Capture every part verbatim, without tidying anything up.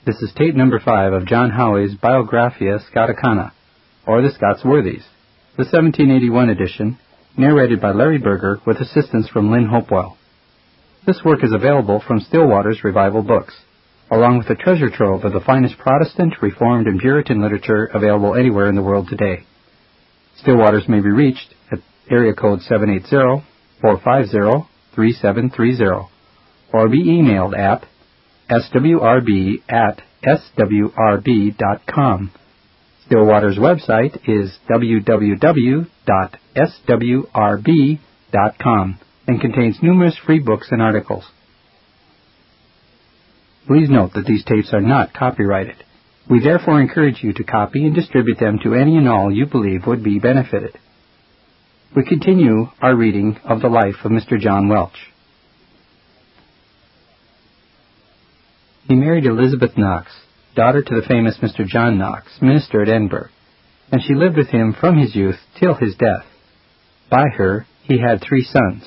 This is tape number five of John Howey's Biographia Scoticana, or The Scots Worthies, the seventeen eighty-one edition, narrated by Larry Berger with assistance from Lynn Hopewell. This work is available from Stillwater's Revival Books, along with a treasure trove of the finest Protestant, Reformed, and Puritan literature available anywhere in the world today. Stillwaters may be reached at area code seven eight zero, four five zero, three seven three zero, or be emailed at s w r b at s w r b dot com. Stillwater's website is w w w dot s w r b dot com and contains numerous free books and articles. Please note that these tapes are not copyrighted. We therefore encourage you to copy and distribute them to any and all you believe would be benefited. We continue our reading of the life of Mister John Welch. He married Elizabeth Knox, daughter to the famous Mister John Knox, minister at Edinburgh, and she lived with him from his youth till his death. By her he had three sons.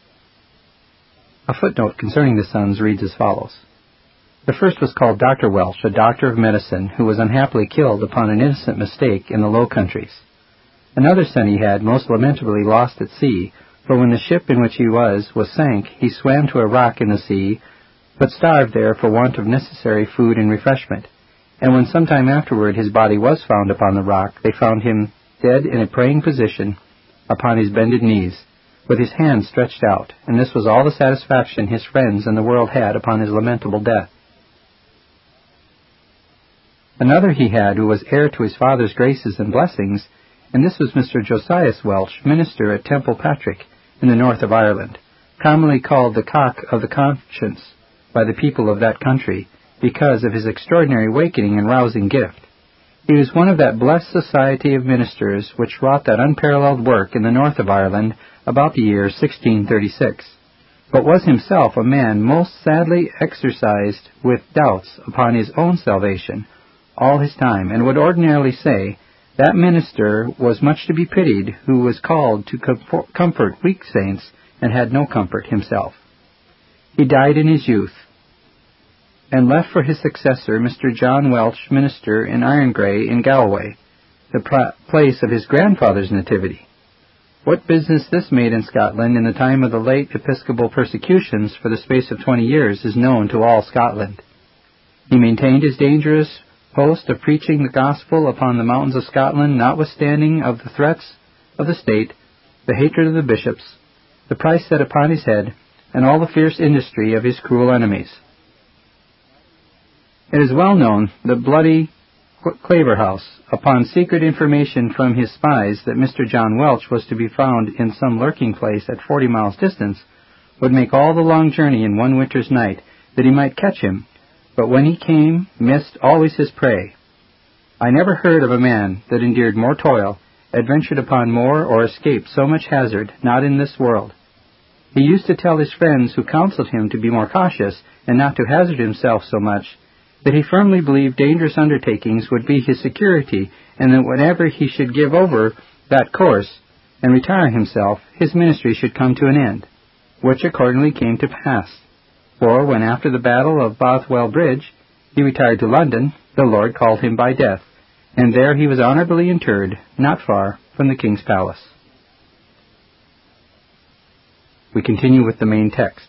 A footnote concerning the sons reads as follows. The first was called Doctor Welch, a doctor of medicine who was unhappily killed upon an innocent mistake in the Low Countries. Another son he had most lamentably lost at sea, for when the ship in which he was was sank, he swam to a rock in the sea, but starved there for want of necessary food and refreshment. And when some time afterward his body was found upon the rock, they found him dead in a praying position upon his bended knees, with his hands stretched out, and this was all the satisfaction his friends and the world had upon his lamentable death. Another he had who was heir to his father's graces and blessings, and this was Mister Josias Welch, minister at Temple Patrick in the north of Ireland, commonly called the Cock of the Conscience by the people of that country, because of his extraordinary awakening and rousing gift. He was one of that blessed society of ministers which wrought that unparalleled work in the north of Ireland about the year sixteen thirty-six, but was himself a man most sadly exercised with doubts upon his own salvation all his time, and would ordinarily say, that minister was much to be pitied who was called to comfort weak saints and had no comfort himself. He died in his youth, and left for his successor Mister John Welch, minister in Irongray in Galway, the pl- place of his grandfather's nativity. What business this made in Scotland in the time of the late episcopal persecutions for the space of twenty years is known to all Scotland. He maintained his dangerous post of preaching the gospel upon the mountains of Scotland, notwithstanding of the threats of the state, the hatred of the bishops, the price set upon his head, and all the fierce industry of his cruel enemies. It is well known that bloody Claverhouse, upon secret information from his spies that Mister John Welch was to be found in some lurking place at forty miles distance, would make all the long journey in one winter's night, that he might catch him, but when he came, missed always his prey. I never heard of a man that endured more toil, adventured upon more, or escaped so much hazard, not in this world. He used to tell his friends who counseled him to be more cautious, and not to hazard himself so much, that he firmly believed dangerous undertakings would be his security, and that whenever he should give over that course, and retire himself, his ministry should come to an end, which accordingly came to pass. For when after the battle of Bothwell Bridge he retired to London, the Lord called him by death, and there he was honorably interred, not far from the king's palace. We continue with the main text.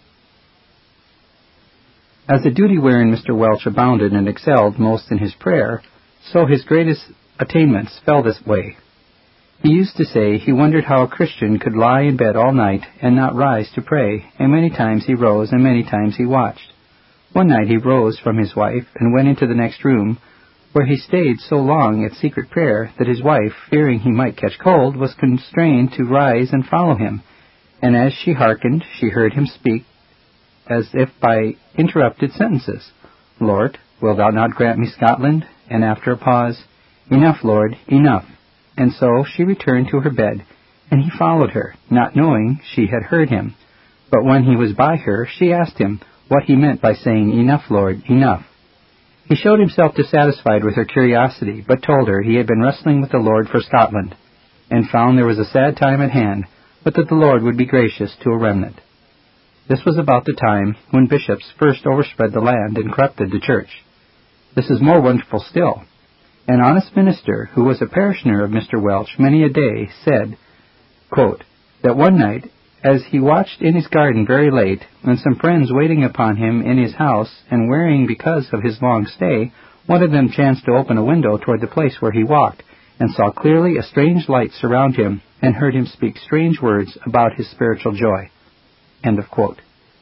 As the duty wherein Mister Welch abounded and excelled most in his prayer, so his greatest attainments fell this way. He used to say he wondered how a Christian could lie in bed all night and not rise to pray, and many times he rose and many times he watched. One night he rose from his wife and went into the next room, where he stayed so long at secret prayer that his wife, fearing he might catch cold, was constrained to rise and follow him, and as she hearkened, she heard him speak, as if by interrupted sentences, Lord, wilt thou not grant me Scotland? And after a pause, Enough, Lord, enough. And so she returned to her bed, and he followed her, not knowing she had heard him. But when he was by her, she asked him what he meant by saying, Enough, Lord, enough. He showed himself dissatisfied with her curiosity, but told her he had been wrestling with the Lord for Scotland, and found there was a sad time at hand, but that the Lord would be gracious to a remnant. This was about the time when bishops first overspread the land and corrupted the church. This is more wonderful still. An honest minister, who was a parishioner of Mister Welch many a day, said, quote, that one night, as he watched in his garden very late, and some friends waiting upon him in his house, and wearying because of his long stay, one of them chanced to open a window toward the place where he walked, and saw clearly a strange light surround him, and heard him speak strange words about his spiritual joy. End of quote.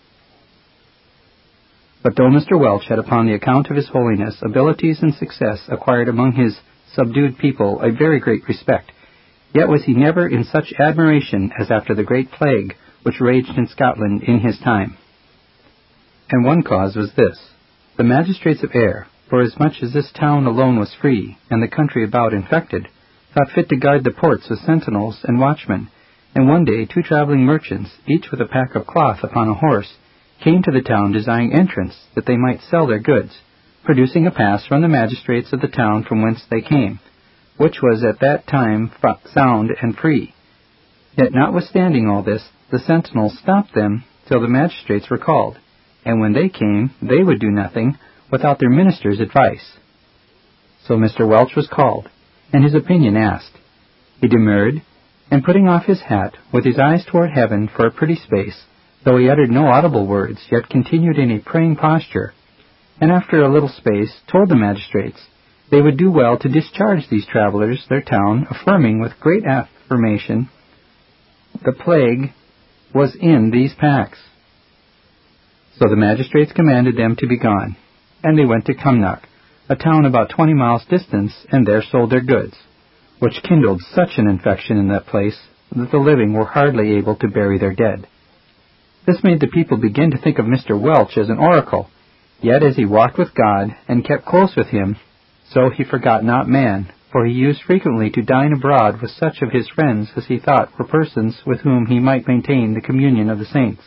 But though Mister Welch had upon the account of his holiness abilities and success acquired among his subdued people a very great respect, yet was he never in such admiration as after the great plague which raged in Scotland in his time. And one cause was this: the magistrates of Ayr, forasmuch as this town alone was free, and the country about infected, thought fit to guard the ports with sentinels and watchmen. And one day two traveling merchants, each with a pack of cloth upon a horse, came to the town desiring entrance, that they might sell their goods, producing a pass from the magistrates of the town from whence they came, which was at that time sound and free. Yet notwithstanding all this, the sentinels stopped them till the magistrates were called, and when they came, they would do nothing without their minister's advice. So Mister Welch was called, and his opinion asked. He demurred, and putting off his hat, with his eyes toward heaven for a pretty space, though he uttered no audible words, yet continued in a praying posture, and after a little space told the magistrates they would do well to discharge these travelers their town, affirming with great affirmation the plague was in these packs. So the magistrates commanded them to be gone, and they went to Cumnock, a town about twenty miles distant, and there sold their goods, which kindled such an infection in that place that the living were hardly able to bury their dead. This made the people begin to think of Mister Welch as an oracle, yet as he walked with God and kept close with him, so he forgot not man, for he used frequently to dine abroad with such of his friends as he thought were persons with whom he might maintain the communion of the saints.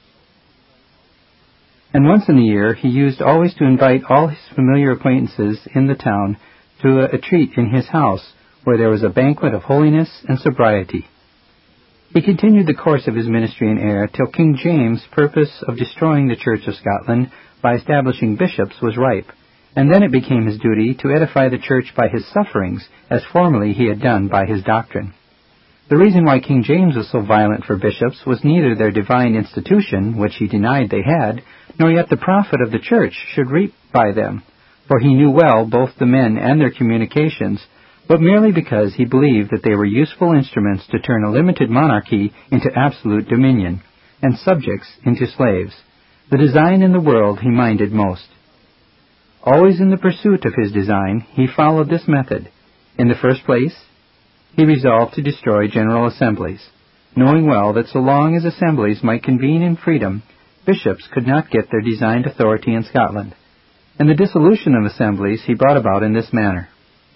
And once in the year he used always to invite all his familiar acquaintances in the town to a, a treat in his house, where there was a banquet of holiness and sobriety. He continued the course of his ministry in Ayr till King James' purpose of destroying the Church of Scotland by establishing bishops was ripe, and then it became his duty to edify the Church by his sufferings, as formerly he had done by his doctrine. The reason why King James was so violent for bishops was neither their divine institution, which he denied they had, nor yet the profit of the Church should reap by them, for he knew well both the men and their communications, but merely because he believed that they were useful instruments to turn a limited monarchy into absolute dominion, and subjects into slaves. The design in the world he minded most. Always in the pursuit of his design, he followed this method. In the first place, he resolved to destroy general assemblies, knowing well that so long as assemblies might convene in freedom, bishops could not get their designed authority in Scotland. And the dissolution of assemblies he brought about in this manner.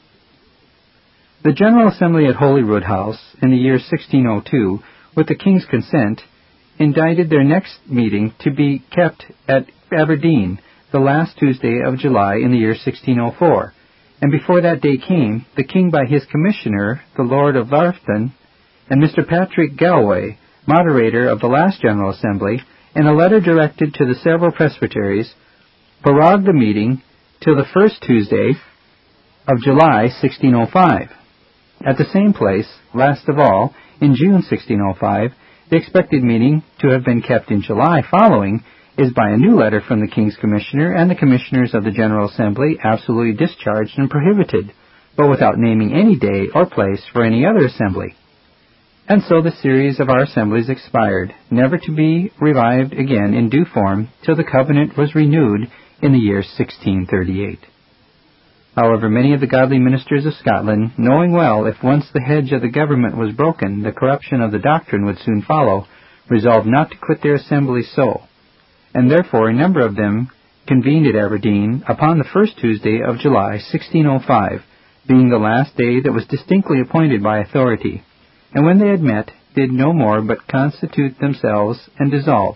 The General Assembly at Holyrood House, in the year sixteen oh two, with the King's consent, indicted their next meeting to be kept at Aberdeen, the last Tuesday of July in the year sixteen oh four, and before that day came, the King by his Commissioner, the Lord of Larfton, and Mister Patrick Galway, moderator of the last General Assembly, in a letter directed to the several presbyteries, prorogued the meeting till the first Tuesday of July sixteen oh five. At the same place, last of all, in June sixteen oh five, the expected meeting, to have been kept in July following, is by a new letter from the King's Commissioner and the Commissioners of the General Assembly absolutely discharged and prohibited, but without naming any day or place for any other assembly. And so the series of our assemblies expired, never to be revived again in due form till the covenant was renewed in the year sixteen thirty-eight. However, many of the godly ministers of Scotland, knowing well if once the hedge of the government was broken, the corruption of the doctrine would soon follow, resolved not to quit their assemblies so, and therefore a number of them convened at Aberdeen upon the first Tuesday of July sixteen oh five, being the last day that was distinctly appointed by authority, and when they had met, did no more but constitute themselves and dissolve.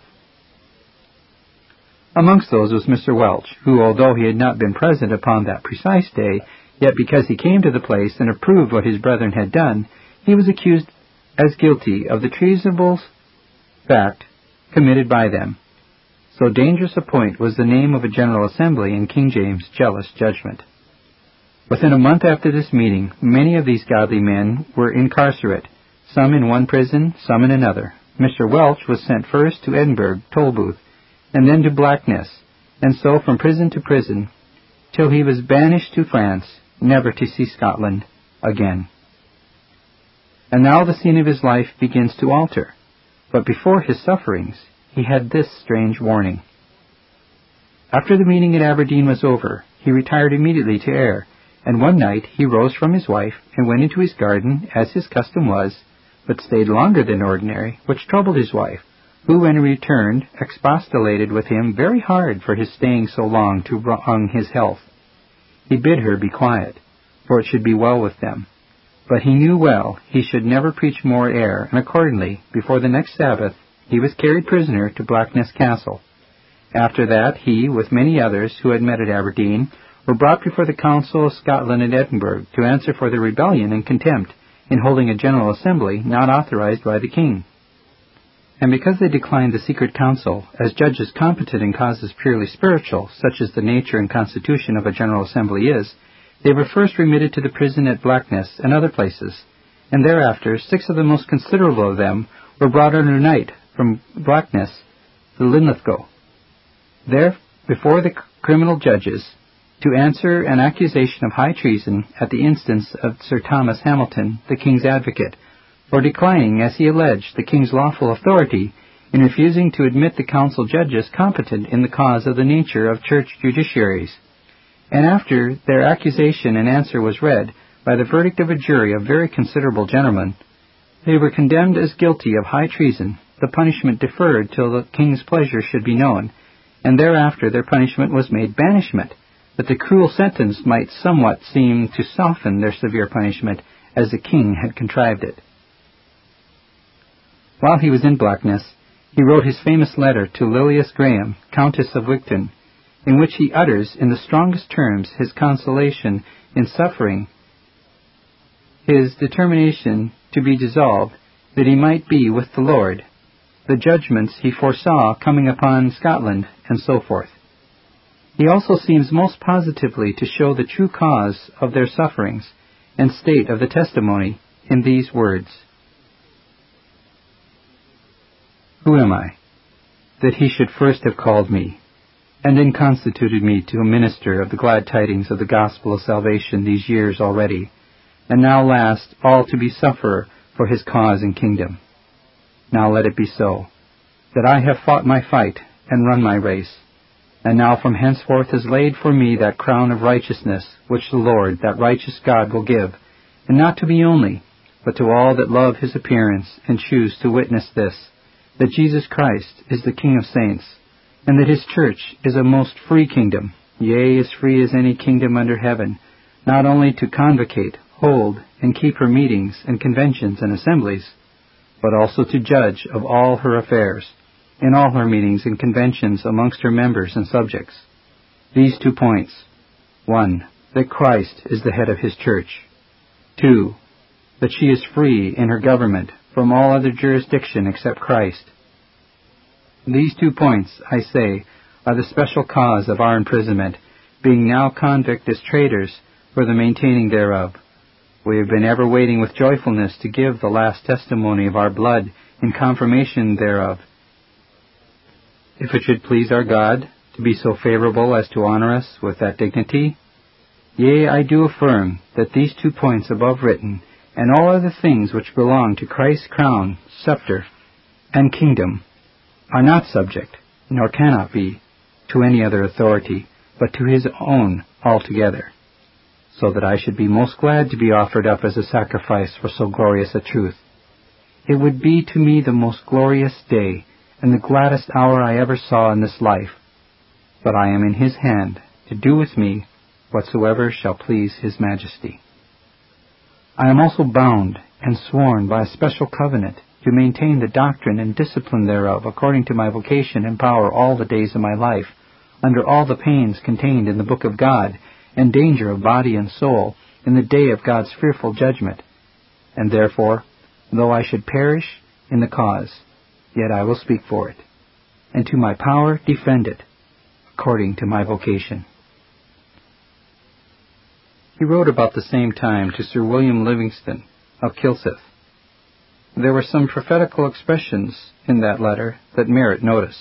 Amongst those was Mister Welch, who, although he had not been present upon that precise day, yet because he came to the place and approved what his brethren had done, he was accused as guilty of the treasonable fact committed by them. So dangerous a point was the name of a General Assembly in King James' jealous judgment. Within a month after this meeting, many of these godly men were incarcerate, some in one prison, some in another. Mister Welch was sent first to Edinburgh, Tolbooth, and then to Blackness, and so from prison to prison, till he was banished to France, never to see Scotland again. And now the scene of his life begins to alter. But before his sufferings, he had this strange warning. After the meeting at Aberdeen was over, he retired immediately to Ayr, and one night he rose from his wife and went into his garden, as his custom was, but stayed longer than ordinary, which troubled his wife, who, when he returned, expostulated with him very hard for his staying so long to wrong his health. He bid her be quiet, for it should be well with them. But he knew well he should never preach more Ayr, and accordingly, before the next Sabbath, he was carried prisoner to Blackness Castle. After that, he, with many others who had met at Aberdeen, were brought before the Council of Scotland at Edinburgh to answer for their rebellion and contempt in holding a General Assembly not authorized by the King. And because they declined the secret council, as judges competent in causes purely spiritual, such as the nature and constitution of a General Assembly is, they were first remitted to the prison at Blackness and other places, and thereafter six of the most considerable of them were brought under night from Blackness to Linlithgow, there before the criminal judges, to answer an accusation of high treason at the instance of Sir Thomas Hamilton, the King's advocate, for declining, as he alleged, the King's lawful authority in refusing to admit the council judges competent in the cause of the nature of church judiciaries. And after their accusation and answer was read, by the verdict of a jury of very considerable gentlemen, they were condemned as guilty of high treason, the punishment deferred till the King's pleasure should be known, and thereafter their punishment was made banishment, that the cruel sentence might somewhat seem to soften their severe punishment, as the King had contrived it. While he was in Blackness, he wrote his famous letter to Lilias Graham, Countess of Wigton, in which he utters in the strongest terms his consolation in suffering, his determination to be dissolved, that he might be with the Lord, the judgments he foresaw coming upon Scotland, and so forth. He also seems most positively to show the true cause of their sufferings and state of the testimony in these words: Who am I, that he should first have called me, and then constituted me to a minister of the glad tidings of the gospel of salvation these years already, and now last all to be sufferer for his cause and kingdom? Now let it be so, that I have fought my fight and run my race, and now from henceforth is laid for me that crown of righteousness, which the Lord, that righteous God, will give, and not to me only, but to all that love his appearance and choose to witness this, that Jesus Christ is the King of saints, and that his church is a most free kingdom, yea, as free as any kingdom under heaven, not only to convocate, hold, and keep her meetings and conventions and assemblies, but also to judge of all her affairs, in all her meetings and conventions amongst her members and subjects. These two points: one, that Christ is the head of his church; two, that she is free in her government from all other jurisdiction except Christ. These two points, I say, are the special cause of our imprisonment, being now convict as traitors for the maintaining thereof. We have been ever waiting with joyfulness to give the last testimony of our blood in confirmation thereof, if it should please our God to be so favorable as to honor us with that dignity. Yea, I do affirm that these two points above written, and all other things which belong to Christ's crown, scepter, and kingdom, are not subject, nor cannot be, to any other authority, but to his own altogether, so that I should be most glad to be offered up as a sacrifice for so glorious a truth. It would be to me the most glorious day, and the gladdest hour I ever saw in this life, but I am in his hand to do with me whatsoever shall please his majesty. I am also bound and sworn by a special covenant to maintain the doctrine and discipline thereof according to my vocation and power all the days of my life, under all the pains contained in the book of God, and danger of body and soul, in the day of God's fearful judgment. And therefore, though I should perish in the cause, yet I will speak for it, and to my power defend it, according to my vocation. He wrote about the same time to Sir William Livingston of Kilsyth. There were some prophetical expressions in that letter that merit notice.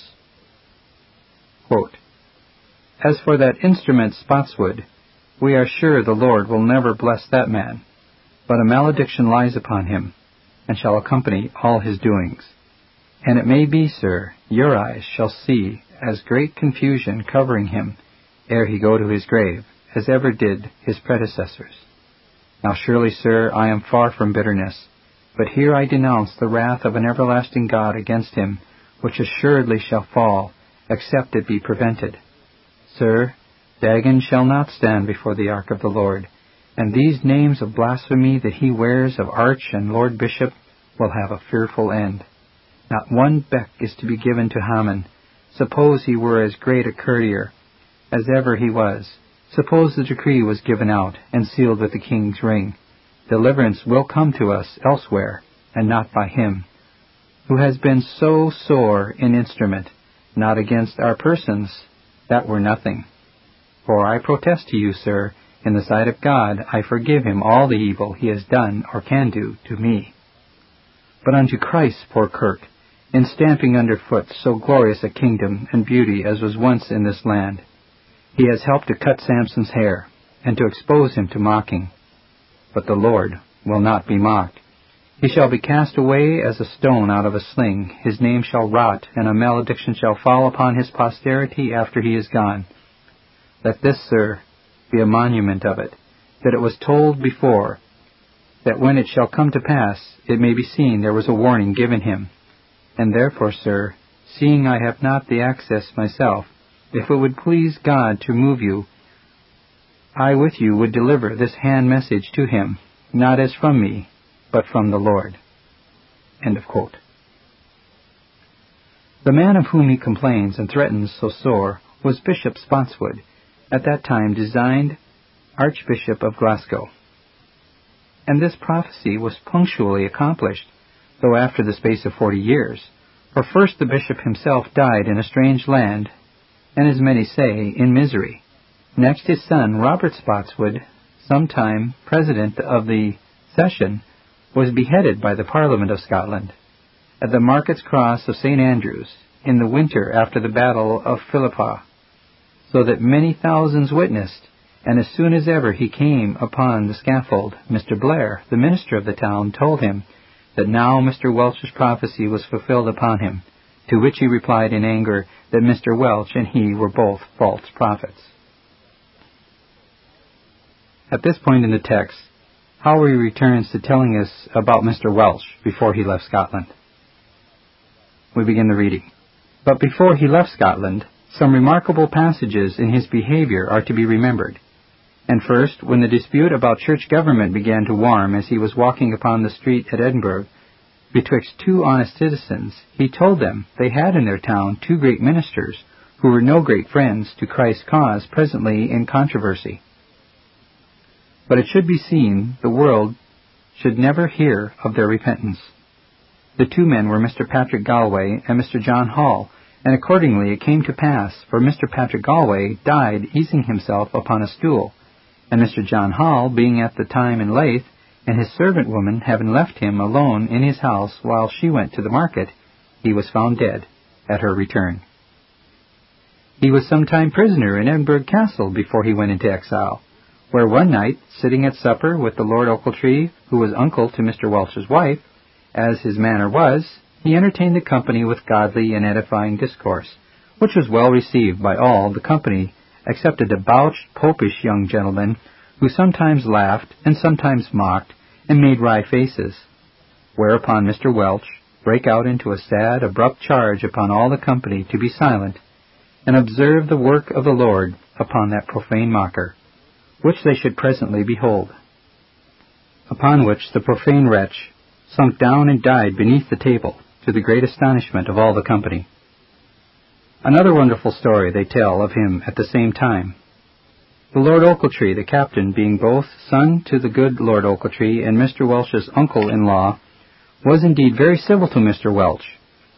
Quote, "As for that instrument Spotswood, we are sure the Lord will never bless that man, but a malediction lies upon him, and shall accompany all his doings. And it may be, sir, your eyes shall see as great confusion covering him ere he go to his grave, as ever did his predecessors. Now surely, sir, I am far from bitterness, but here I denounce the wrath of an everlasting God against him, which assuredly shall fall, except it be prevented. Sir, Dagon shall not stand before the ark of the Lord, and these names of blasphemy that he wears of Arch and Lord Bishop will have a fearful end. Not one beck is to be given to Haman. Suppose he were as great a courtier as ever he was. Suppose the decree was given out and sealed with the king's ring. Deliverance will come to us elsewhere, and not by him, who has been so sore in instrument, not against our persons, that were nothing. For I protest to you, sir, in the sight of God, I forgive him all the evil he has done or can do to me. But unto Christ, poor Kirk, in stamping under foot so glorious a kingdom and beauty as was once in this land, he has helped to cut Samson's hair, and to expose him to mocking. But the Lord will not be mocked. He shall be cast away as a stone out of a sling. His name shall rot, and a malediction shall fall upon his posterity after he is gone. Let this, sir, be a monument of it, that it was told before, that when it shall come to pass, it may be seen there was a warning given him. And therefore, sir, seeing I have not the access myself, if it would please God to move you, I with you would deliver this hand message to him, not as from me, but from the Lord." End of quote. The man of whom he complains and threatens so sore was Bishop Spotswood, at that time designed Archbishop of Glasgow. And this prophecy was punctually accomplished, though after the space of forty years. For first the bishop himself died in a strange land, and as many say, in misery. Next his son, Robert Spotswood, sometime president of the session, was beheaded by the Parliament of Scotland at the Market's Cross of Saint Andrews in the winter after the Battle of Philiphaugh, so that many thousands witnessed, and as soon as ever he came upon the scaffold, Mister Blair, the minister of the town, told him that now Mister Welch's prophecy was fulfilled upon him, to which he replied in anger that Mister Welch and he were both false prophets. At this point in the text, Howry returns to telling us about Mister Welch before he left Scotland. We begin the reading. But before he left Scotland, some remarkable passages in his behavior are to be remembered. And first, when the dispute about church government began to warm as he was walking upon the street at Edinburgh, betwixt two honest citizens, he told them they had in their town two great ministers, who were no great friends to Christ's cause, presently in controversy. But it should be seen the world should never hear of their repentance. The two men were Mister Patrick Galway and Mister John Hall, and accordingly it came to pass, for Mister Patrick Galway died easing himself upon a stool, and Mister John Hall, being at the time in Leith, and his servant woman having left him alone in his house while she went to the market, he was found dead at her return. He was sometime prisoner in Edinburgh Castle before he went into exile, where one night, sitting at supper with the Lord Ochiltree, who was uncle to Mister Welch's wife, as his manner was, he entertained the company with godly and edifying discourse, which was well received by all the company, except a debauched, popish young gentleman, who sometimes laughed and sometimes mocked and made wry faces. Whereupon Mister Welch brake out into a sad, abrupt charge upon all the company to be silent, and observe the work of the Lord upon that profane mocker, which they should presently behold. Upon which the profane wretch sunk down and died beneath the table, to the great astonishment of all the company. Another wonderful story they tell of him at the same time. The Lord Ochiltree, the captain, being both son to the good Lord Ochiltree and Mister Welch's uncle-in-law, was indeed very civil to Mister Welch,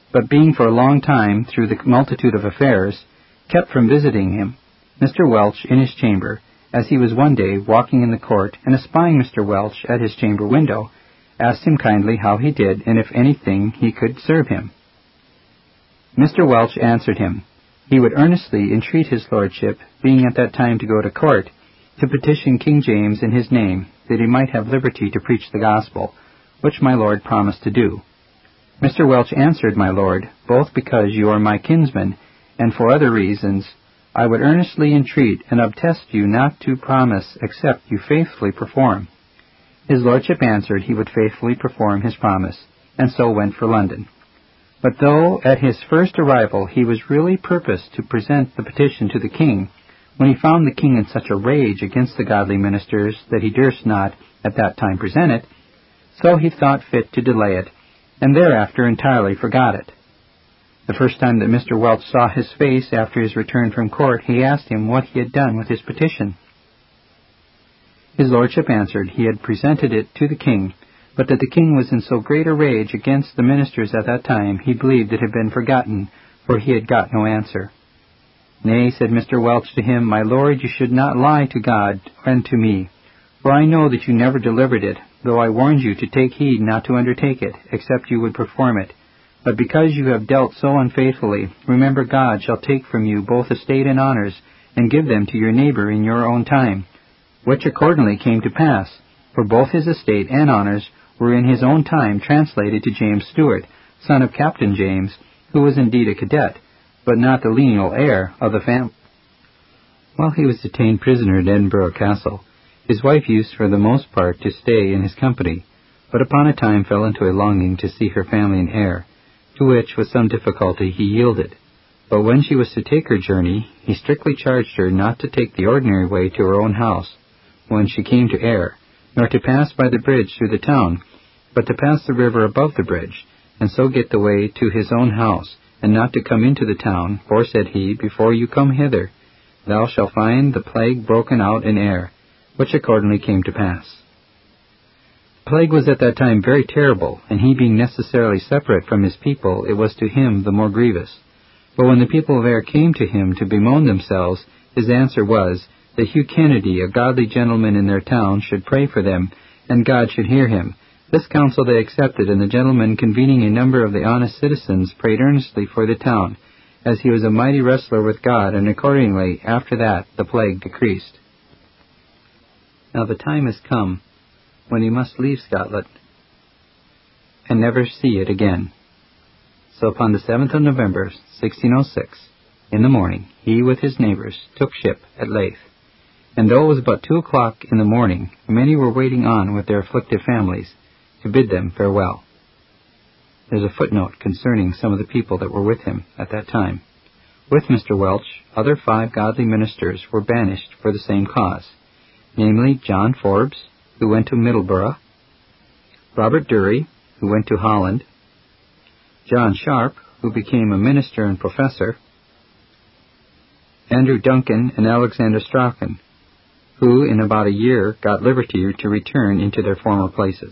but being for a long time, through the multitude of affairs, kept from visiting him, Mister Welch in his chamber, as he was one day walking in the court, and espying Mister Welch at his chamber window, asked him kindly how he did, and if anything he could serve him. Mister Welch answered him, he would earnestly entreat his lordship, being at that time to go to court, to petition King James in his name, that he might have liberty to preach the gospel, which my lord promised to do. Mister Welch answered my lord, both because you are my kinsman, and for other reasons, I would earnestly entreat and obtest you not to promise except you faithfully perform. His lordship answered he would faithfully perform his promise, and so went for London. But though at his first arrival he was really purposed to present the petition to the king, when he found the king in such a rage against the godly ministers that he durst not at that time present it, so he thought fit to delay it, and thereafter entirely forgot it. The first time that Mister Welch saw his face after his return from court, he asked him what he had done with his petition. His lordship answered he had presented it to the king, but that the king was in so great a rage against the ministers at that time, he believed it had been forgotten, for he had got no answer. Nay, said Mister Welch to him, my lord, you should not lie to God and to me, for I know that you never delivered it, though I warned you to take heed not to undertake it, except you would perform it. But because you have dealt so unfaithfully, remember God shall take from you both estate and honors, and give them to your neighbor in your own time, which accordingly came to pass, for both his estate and honors were in his own time translated to James Stewart, son of Captain James, who was indeed a cadet, but not the lineal heir of the family. While he was detained prisoner at Edinburgh Castle, his wife used for the most part to stay in his company, but upon a time fell into a longing to see her family and heir, to which with some difficulty he yielded. But when she was to take her journey, he strictly charged her not to take the ordinary way to her own house when she came to Ayr, nor to pass by the bridge through the town, but to pass the river above the bridge, and so get the way to his own house, and not to come into the town, for, said he, before you come hither, thou shalt find the plague broken out in Ayr, which accordingly came to pass. The plague was at that time very terrible, and he being necessarily separate from his people, it was to him the more grievous. But when the people of Ayr came to him to bemoan themselves, his answer was, that Hugh Kennedy, a godly gentleman in their town, should pray for them, and God should hear him. This counsel they accepted, and the gentleman, convening a number of the honest citizens, prayed earnestly for the town, as he was a mighty wrestler with God, and accordingly, after that, the plague decreased. Now the time has come when he must leave Scotland, and never see it again. So upon the seventh of November, sixteen oh six, in the morning, he with his neighbours took ship at Leith. And though it was about two o'clock in the morning, many were waiting on with their afflicted families to bid them farewell. There's a footnote concerning some of the people that were with him at that time. With Mister Welch, other five godly ministers were banished for the same cause, namely John Forbes, who went to Middleborough, Robert Dury, who went to Holland, John Sharp, who became a minister and professor, Andrew Duncan and Alexander Strachan, who in about a year got liberty to return into their former places.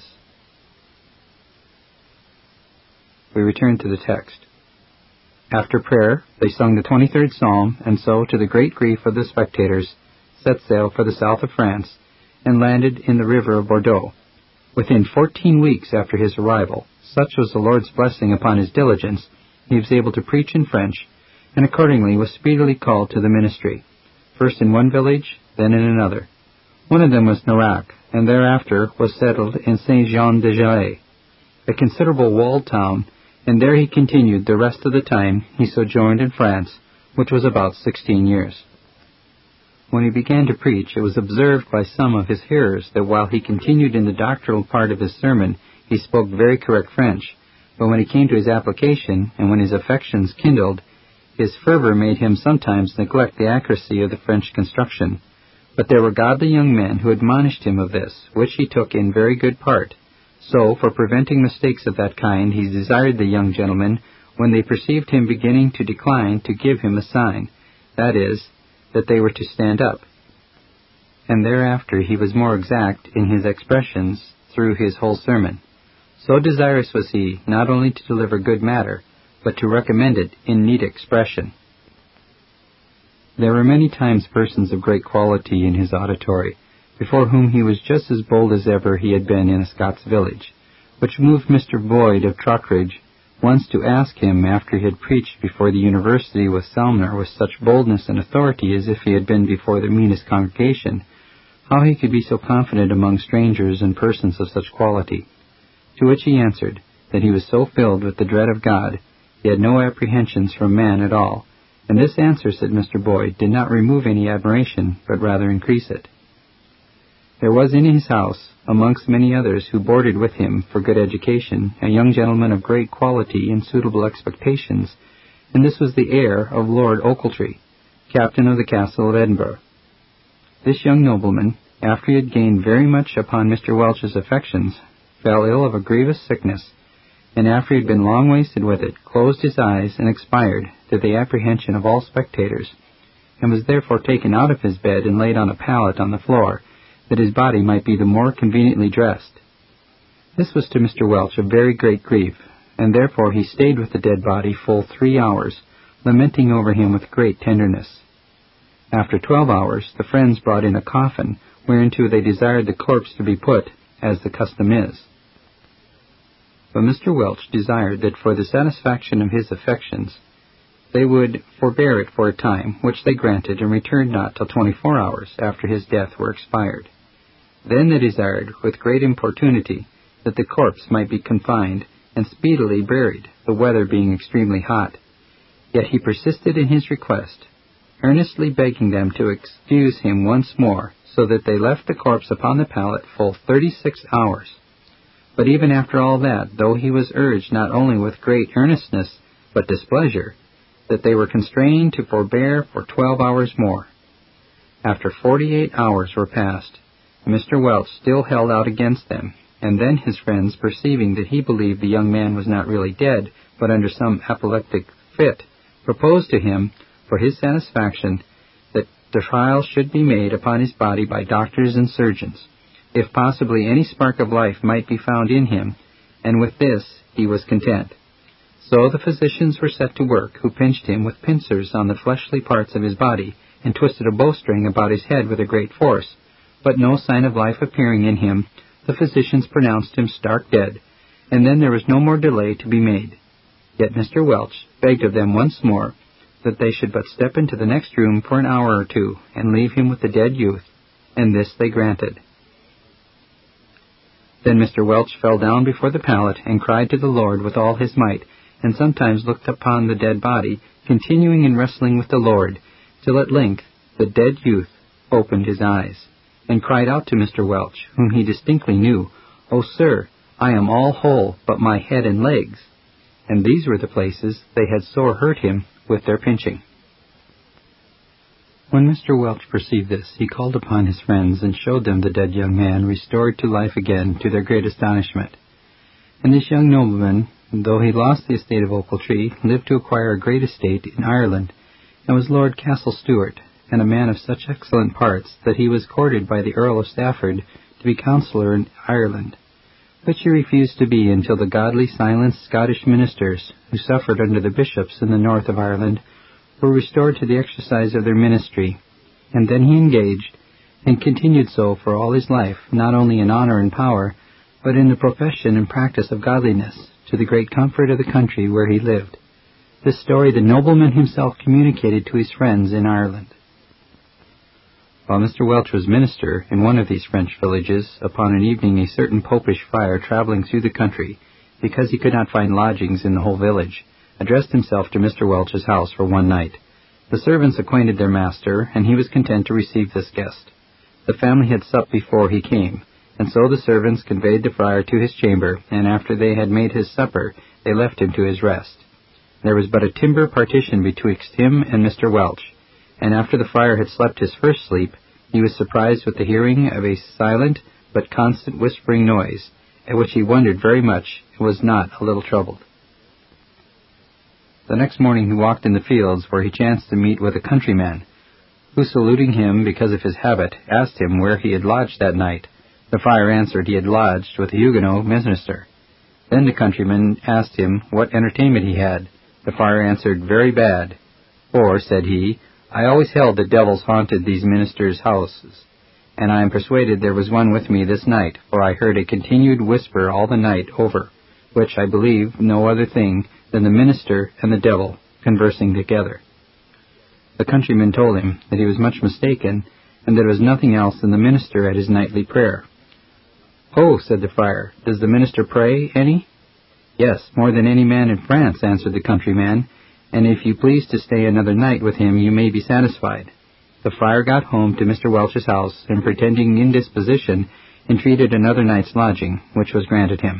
We return to the text. After prayer, they sung the twenty-third Psalm, and so, to the great grief of the spectators, set sail for the south of France, and landed in the river of Bordeaux. Within fourteen weeks after his arrival, such was the Lord's blessing upon his diligence, he was able to preach in French, and accordingly was speedily called to the ministry, first in one village, then in another. One of them was Nerac, and thereafter was settled in Saint-Jean-de-Gelée, a considerable walled town, and there he continued the rest of the time he sojourned in France, which was about sixteen years. When he began to preach, it was observed by some of his hearers that while he continued in the doctrinal part of his sermon, he spoke very correct French, but when he came to his application, and when his affections kindled, his fervour made him sometimes neglect the accuracy of the French construction. But there were godly young men who admonished him of this, which he took in very good part. So, for preventing mistakes of that kind, he desired the young gentlemen, when they perceived him beginning to decline, to give him a sign, that is, that they were to stand up. And thereafter he was more exact in his expressions through his whole sermon. So desirous was he not only to deliver good matter, but to recommend it in neat expression. There were many times persons of great quality in his auditory, before whom he was just as bold as ever he had been in a Scots village, which moved Mister Boyd of Trockridge once to ask him, after he had preached before the university with Selmer with such boldness and authority as if he had been before the meanest congregation, how he could be so confident among strangers and persons of such quality. To which he answered, that he was so filled with the dread of God, he had no apprehensions from man at all, and this answer, said Mister Boyd, did not remove any admiration, but rather increase it. There was in his house, amongst many others who boarded with him for good education, a young gentleman of great quality and suitable expectations, and this was the heir of Lord Ochiltree, captain of the castle of Edinburgh. This young nobleman, after he had gained very much upon Mister Welch's affections, fell ill of a grievous sickness, and after he had been long wasted with it, closed his eyes and expired, to the apprehension of all spectators, and was therefore taken out of his bed and laid on a pallet on the floor, that his body might be the more conveniently dressed. This was to Mister Welch a very great grief, and therefore he stayed with the dead body full three hours, lamenting over him with great tenderness. After twelve hours, the friends brought in a coffin, whereinto they desired the corpse to be put, as the custom is. But Mister Welch desired that for the satisfaction of his affections, they would forbear it for a time, which they granted, and returned not till twenty-four hours after his death were expired. Then they desired, with great importunity, that the corpse might be confined and speedily buried, the weather being extremely hot. Yet he persisted in his request, earnestly begging them to excuse him once more, so that they left the corpse upon the pallet full thirty-six hours. But even after all that, though he was urged not only with great earnestness, but displeasure, that they were constrained to forbear for twelve hours more. After forty-eight hours were past, Mister Welch still held out against them, and then his friends, perceiving that he believed the young man was not really dead, but under some apoplectic fit, proposed to him, for his satisfaction, that the trial should be made upon his body by doctors and surgeons, if possibly any spark of life might be found in him, and with this he was content. So the physicians were set to work, who pinched him with pincers on the fleshly parts of his body, and twisted a bowstring about his head with a great force. But no sign of life appearing in him, the physicians pronounced him stark dead, and then there was no more delay to be made. Yet Mister Welch begged of them once more that they should but step into the next room for an hour or two, and leave him with the dead youth, and this they granted. Then Mister Welch fell down before the pallet, and cried to the Lord with all his might, and sometimes looked upon the dead body, continuing in wrestling with the Lord, till at length the dead youth opened his eyes, and cried out to Mister Welch, whom he distinctly knew, "O sir, I am all whole but my head and legs." And these were the places they had sore hurt him with their pinching. When Mister Welch perceived this, he called upon his friends, and showed them the dead young man restored to life again, to their great astonishment. And this young nobleman, though he lost the estate of Ochiltree, lived to acquire a great estate in Ireland, and was Lord Castle Stewart, and a man of such excellent parts that he was courted by the Earl of Stafford to be counsellor in Ireland, which he refused to be until the godly, silent Scottish ministers, who suffered under the bishops in the north of Ireland, were restored to the exercise of their ministry, and then he engaged, and continued so for all his life, not only in honour and power, but in the profession and practice of godliness, to the great comfort of the country where he lived. This story the nobleman himself communicated to his friends in Ireland. While Mister Welch was minister in one of these French villages, upon an evening a certain popish friar travelling through the country, because he could not find lodgings in the whole village, addressed himself to Mister Welch's house for one night. The servants acquainted their master, and he was content to receive this guest. The family had supped before he came, and so the servants conveyed the friar to his chamber, and after they had made his supper, they left him to his rest. There was but a timber partition betwixt him and Mister Welch, and after the friar had slept his first sleep, he was surprised with the hearing of a silent but constant whispering noise, at which he wondered very much, and was not a little troubled. The next morning he walked in the fields, where he chanced to meet with a countryman, who, saluting him because of his habit, asked him where he had lodged that night. The friar answered he had lodged with a Huguenot minister. Then the countryman asked him what entertainment he had. The friar answered, "Very bad. For," said he, "I always held that devils haunted these ministers' houses, and I am persuaded there was one with me this night, for I heard a continued whisper all the night over, which I believe no other thing than the minister and the devil conversing together." The countryman told him that he was much mistaken, and that it was nothing else than the minister at his nightly prayer. "Oh," said the friar, "does the minister pray any?" "Yes, more than any man in France," answered the countryman, "and if you please to stay another night with him you may be satisfied." The friar got home to Mister Welch's house, and pretending indisposition, entreated another night's lodging, which was granted him.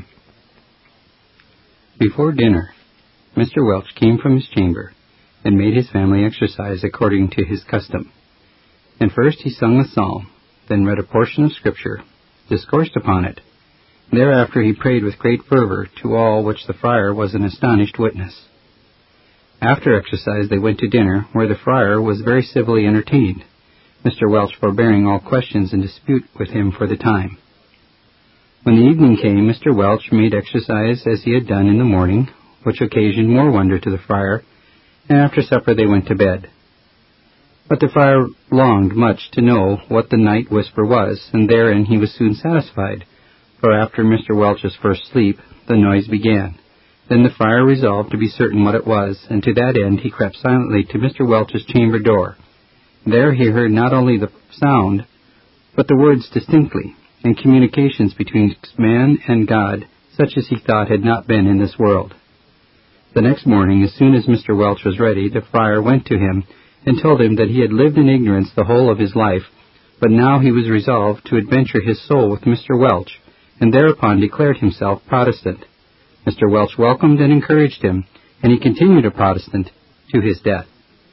Before dinner, Mister Welch came from his chamber, and made his family exercise according to his custom. And first he sung the psalm, then read a portion of Scripture, discoursed upon it. Thereafter he prayed with great fervor, to all which the friar was an astonished witness. After exercise they went to dinner, where the friar was very civilly entertained, Mister Welch forbearing all questions and dispute with him for the time. When the evening came, Mister Welch made exercise as he had done in the morning, which occasioned more wonder to the friar, and after supper they went to bed. But the friar longed much to know what the night whisper was, and therein he was soon satisfied, for after Mister Welch's first sleep the noise began. Then the friar resolved to be certain what it was, and to that end he crept silently to Mister Welch's chamber door. There he heard not only the sound, but the words distinctly, and communications between man and God, such as he thought had not been in this world. The next morning, as soon as Mister Welch was ready, the friar went to him, and told him that he had lived in ignorance the whole of his life, but now he was resolved to adventure his soul with Mister Welch, and thereupon declared himself Protestant. Mister Welch welcomed and encouraged him, and he continued a Protestant to his death.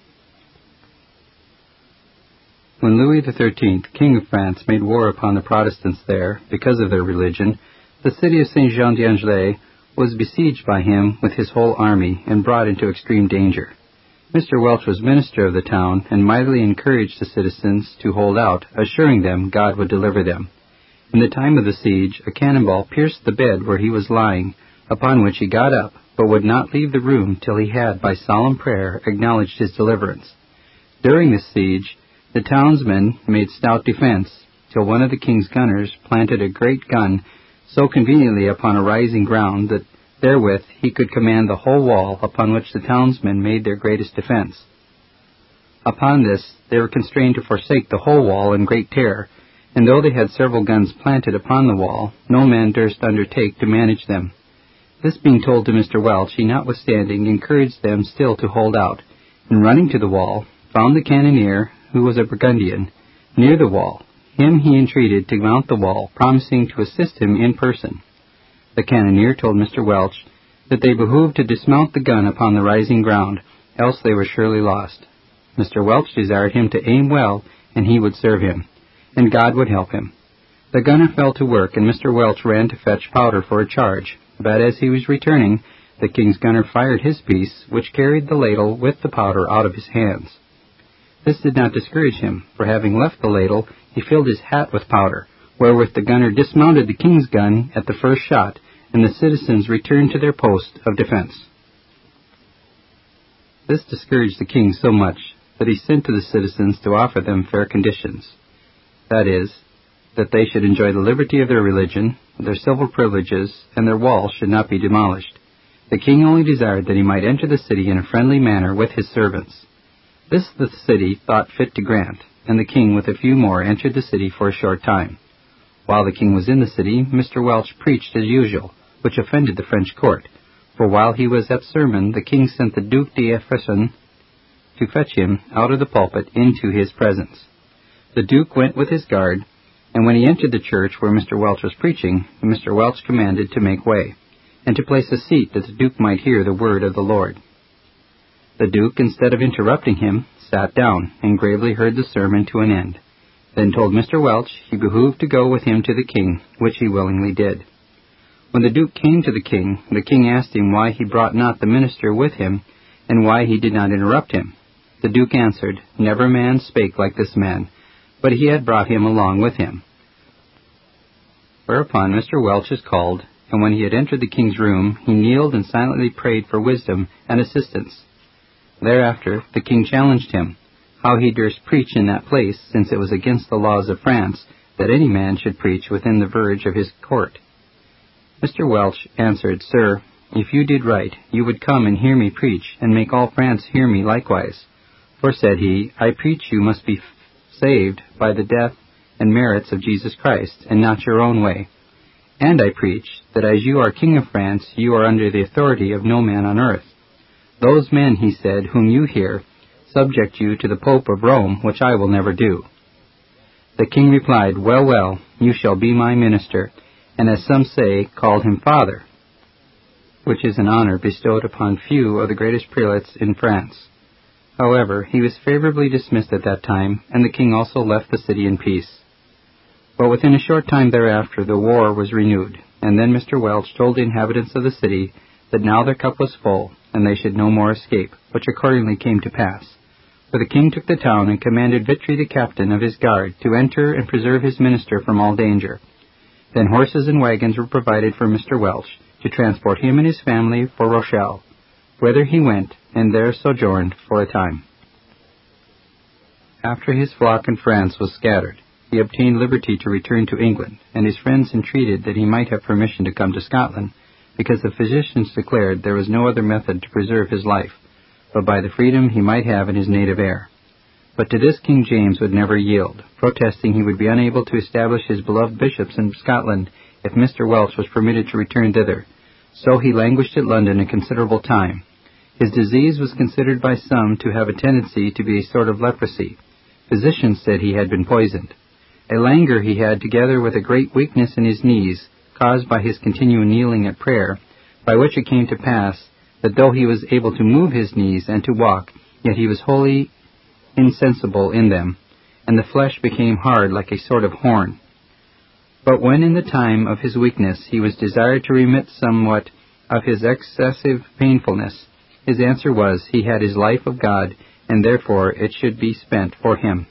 When Louis the Thirteenth, King of France, made war upon the Protestants there, because of their religion, the city of Saint Jean d'Angely was besieged by him with his whole army, and brought into extreme danger. Mister Welch was minister of the town, and mightily encouraged the citizens to hold out, assuring them God would deliver them. In the time of the siege, a cannonball pierced the bed where he was lying, upon which he got up, but would not leave the room till he had, by solemn prayer, acknowledged his deliverance. During this siege, the townsmen made stout defense, till one of the king's gunners planted a great gun so conveniently upon a rising ground that therewith he could command the whole wall, upon which the townsmen made their greatest defense. Upon this they were constrained to forsake the whole wall in great terror, and though they had several guns planted upon the wall, no man durst undertake to manage them. This being told to Mister Welch, he notwithstanding encouraged them still to hold out, and running to the wall, found the cannoneer, who was a Burgundian, near the wall. Him he entreated to mount the wall, promising to assist him in person. The cannoneer told Mister Welch that they behoved to dismount the gun upon the rising ground, else they were surely lost. Mister Welch desired him to aim well, and he would serve him, and God would help him. The gunner fell to work, and Mister Welch ran to fetch powder for a charge, but as he was returning, the king's gunner fired his piece, which carried the ladle with the powder out of his hands. This did not discourage him, for having left the ladle, he filled his hat with powder, wherewith the gunner dismounted the king's gun at the first shot, and the citizens returned to their post of defense. This discouraged the king so much that he sent to the citizens to offer them fair conditions, that is, that they should enjoy the liberty of their religion, their civil privileges, and their walls should not be demolished. The king only desired that he might enter the city in a friendly manner with his servants. This the city thought fit to grant, and the king with a few more entered the city for a short time. While the king was in the city, Mister Welch preached as usual, which offended the French court, for while he was at sermon, the king sent the Duc d'Effresin to fetch him out of the pulpit into his presence. The duke went with his guard, and when he entered the church where Mister Welch was preaching, Mister Welch commanded to make way, and to place a seat that the duke might hear the word of the Lord. The duke, instead of interrupting him, sat down, and gravely heard the sermon to an end, then told Mister Welch he behoved to go with him to the king, which he willingly did. When the duke came to the king, the king asked him why he brought not the minister with him, and why he did not interrupt him. The duke answered, Never man spake like this man, but he had brought him along with him. Whereupon Mister Welch is called, and when he had entered the king's room, he kneeled and silently prayed for wisdom and assistance. Thereafter the king challenged him, how he durst preach in that place, since it was against the laws of France that any man should preach within the verge of his court. Mister Welch answered, Sir, if you did right, you would come and hear me preach, and make all France hear me likewise. For, said he, I preach you must be saved by the death and merits of Jesus Christ, and not your own way. And I preach that as you are king of France, you are under the authority of no man on earth. Those men, he said, whom you hear, subject you to the Pope of Rome, which I will never do. The king replied, Well, well, you shall be my minister, and as some say, called him father, which is an honor bestowed upon few of the greatest prelates in France. However, he was favorably dismissed at that time, and the king also left the city in peace. But within a short time thereafter the war was renewed, and then Mister Welch told the inhabitants of the city that now their cup was full, and they should no more escape, which accordingly came to pass. For the king took the town, and commanded Vitry the captain of his guard to enter and preserve his minister from all danger. Then horses and wagons were provided for Mister Welch, to transport him and his family for Rochelle, whither he went, and there sojourned for a time. After his flock in France was scattered, he obtained liberty to return to England, and his friends entreated that he might have permission to come to Scotland, because the physicians declared there was no other method to preserve his life, but by the freedom he might have in his native air. But to this King James would never yield, protesting he would be unable to establish his beloved bishops in Scotland if Mister Welch was permitted to return thither. So he languished at London a considerable time. His disease was considered by some to have a tendency to be a sort of leprosy. Physicians said he had been poisoned. A languor he had, together with a great weakness in his knees, caused by his continual kneeling at prayer, by which it came to pass that though he was able to move his knees and to walk, yet he was wholly insensible in them, and the flesh became hard like a sort of horn. But when in the time of his weakness he was desired to remit somewhat of his excessive painfulness, his answer was, he had his life of God, and therefore it should be spent for him.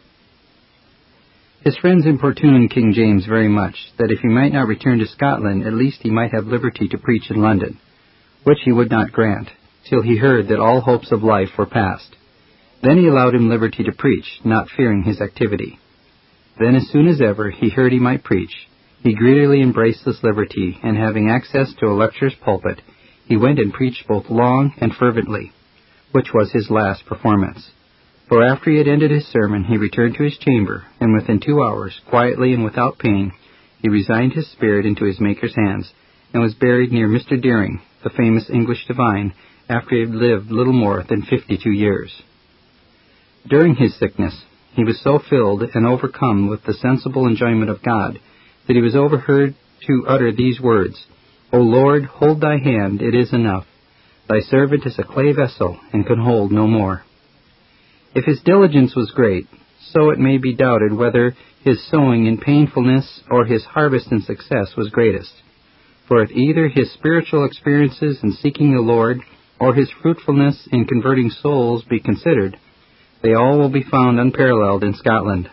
His friends importuned King James very much, that if he might not return to Scotland, at least he might have liberty to preach in London, which he would not grant, till he heard that all hopes of life were past. Then he allowed him liberty to preach, not fearing his activity. Then as soon as ever he heard he might preach, he greedily embraced this liberty, and having access to a lecturer's pulpit, he went and preached both long and fervently, which was his last performance. For after he had ended his sermon, he returned to his chamber, and within two hours, quietly and without pain, he resigned his spirit into his Maker's hands, and was buried near Mister Deering, the famous English divine, after he had lived little more than fifty-two years. During his sickness, he was so filled and overcome with the sensible enjoyment of God, that he was overheard to utter these words, O Lord, hold thy hand, it is enough. Thy servant is a clay vessel, and can hold no more. If his diligence was great, so it may be doubted whether his sowing in painfulness or his harvest in success was greatest. For if either his spiritual experiences in seeking the Lord, or his fruitfulness in converting souls be considered, they all will be found unparalleled in Scotland.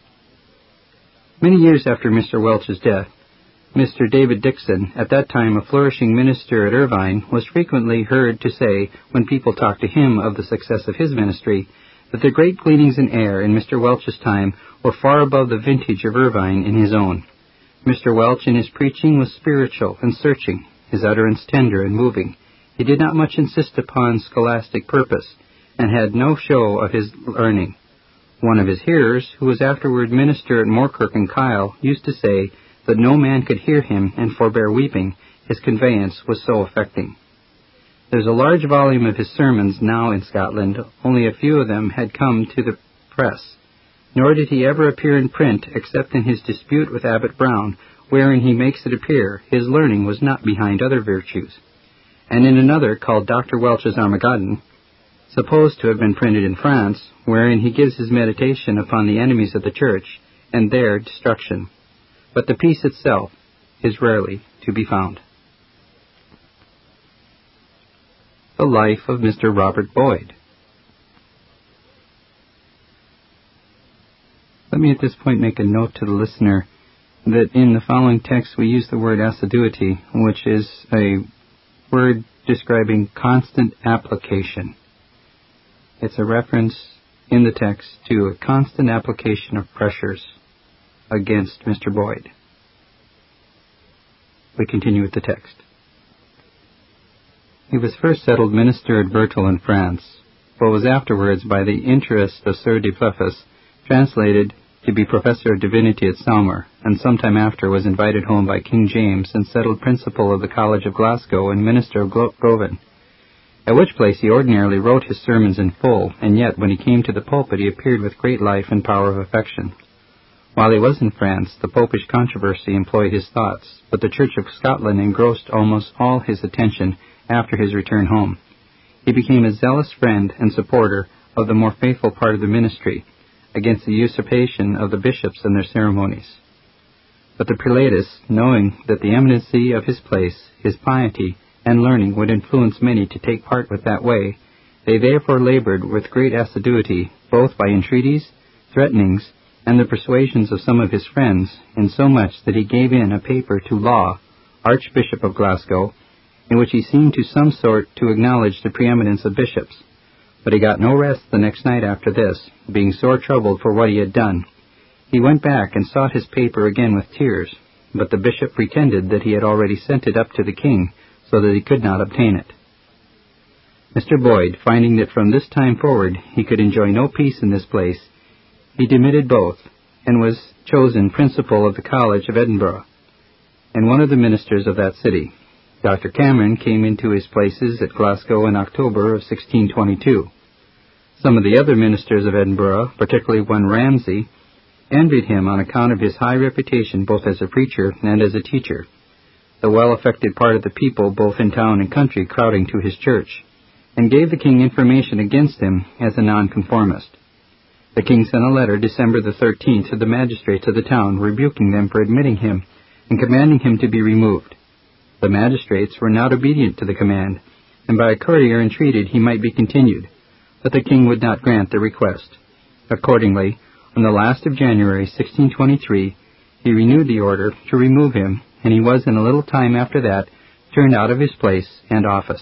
Many years after Mister Welch's death, Mister David Dixon, at that time a flourishing minister at Irvine, was frequently heard to say, when people talked to him of the success of his ministry, that the great gleanings in air in Mister Welch's time were far above the vintage of Irvine in his own. Mister Welch in his preaching was spiritual and searching, his utterance tender and moving. He did not much insist upon scholastic purpose, and had no show of his learning. One of his hearers, who was afterward minister at Moorkirk and Kyle, used to say that no man could hear him and forbear weeping, his conveyance was so affecting. There is a large volume of his sermons now in Scotland. Only a few of them had come to the press, nor did he ever appear in print except in his dispute with Abbot Brown, wherein he makes it appear his learning was not behind other virtues, and in another called Doctor Welch's Armageddon, supposed to have been printed in France, wherein he gives his meditation upon the enemies of the Church and their destruction. But the piece itself is rarely to be found. The life of Mister Robert Boyd. Let me at this point make a note to the listener that in the following text we use the word assiduity, which is a word describing constant application. It's a reference in the text to a constant application of pressures against Mister Boyd. We continue with the text. He was first settled minister at Bertel in France, but was afterwards, by the interest of Sieur de Pleffus, translated to be professor of divinity at Salmer, and sometime after was invited home by King James and settled principal of the College of Glasgow and minister of Govan, at which place he ordinarily wrote his sermons in full, and yet when he came to the pulpit he appeared with great life and power of affection. While he was in France, the popish controversy employed his thoughts, but the Church of Scotland engrossed almost all his attention after his return home. He became a zealous friend and supporter of the more faithful part of the ministry, against the usurpation of the bishops and their ceremonies. But the prelatus, knowing that the eminency of his place, his piety, and learning would influence many to take part with that way, they therefore labored with great assiduity, both by entreaties, threatenings, and the persuasions of some of his friends, insomuch that he gave in a paper to Law, Archbishop of Glasgow, in which he seemed to some sort to acknowledge the preeminence of bishops. But he got no rest the next night after this, being sore troubled for what he had done. He went back and sought his paper again with tears, but the bishop pretended that he had already sent it up to the king, so that he could not obtain it. Mister Boyd, finding that from this time forward he could enjoy no peace in this place, he demitted both, and was chosen principal of the College of Edinburgh, and one of the ministers of that city. Doctor Cameron came into his places at Glasgow in October of sixteen twenty-two. Some of the other ministers of Edinburgh, particularly one Ramsay, envied him on account of his high reputation both as a preacher and as a teacher, the well-affected part of the people both in town and country crowding to his church, and gave the king information against him as a nonconformist. The king sent a letter December the thirteenth to the magistrates of the town, rebuking them for admitting him and commanding him to be removed. The magistrates were not obedient to the command, and by a courier entreated he might be continued, but the king would not grant the request. Accordingly, on the last of January, sixteen twenty-three, he renewed the order to remove him, and he was in a little time after that turned out of his place and office.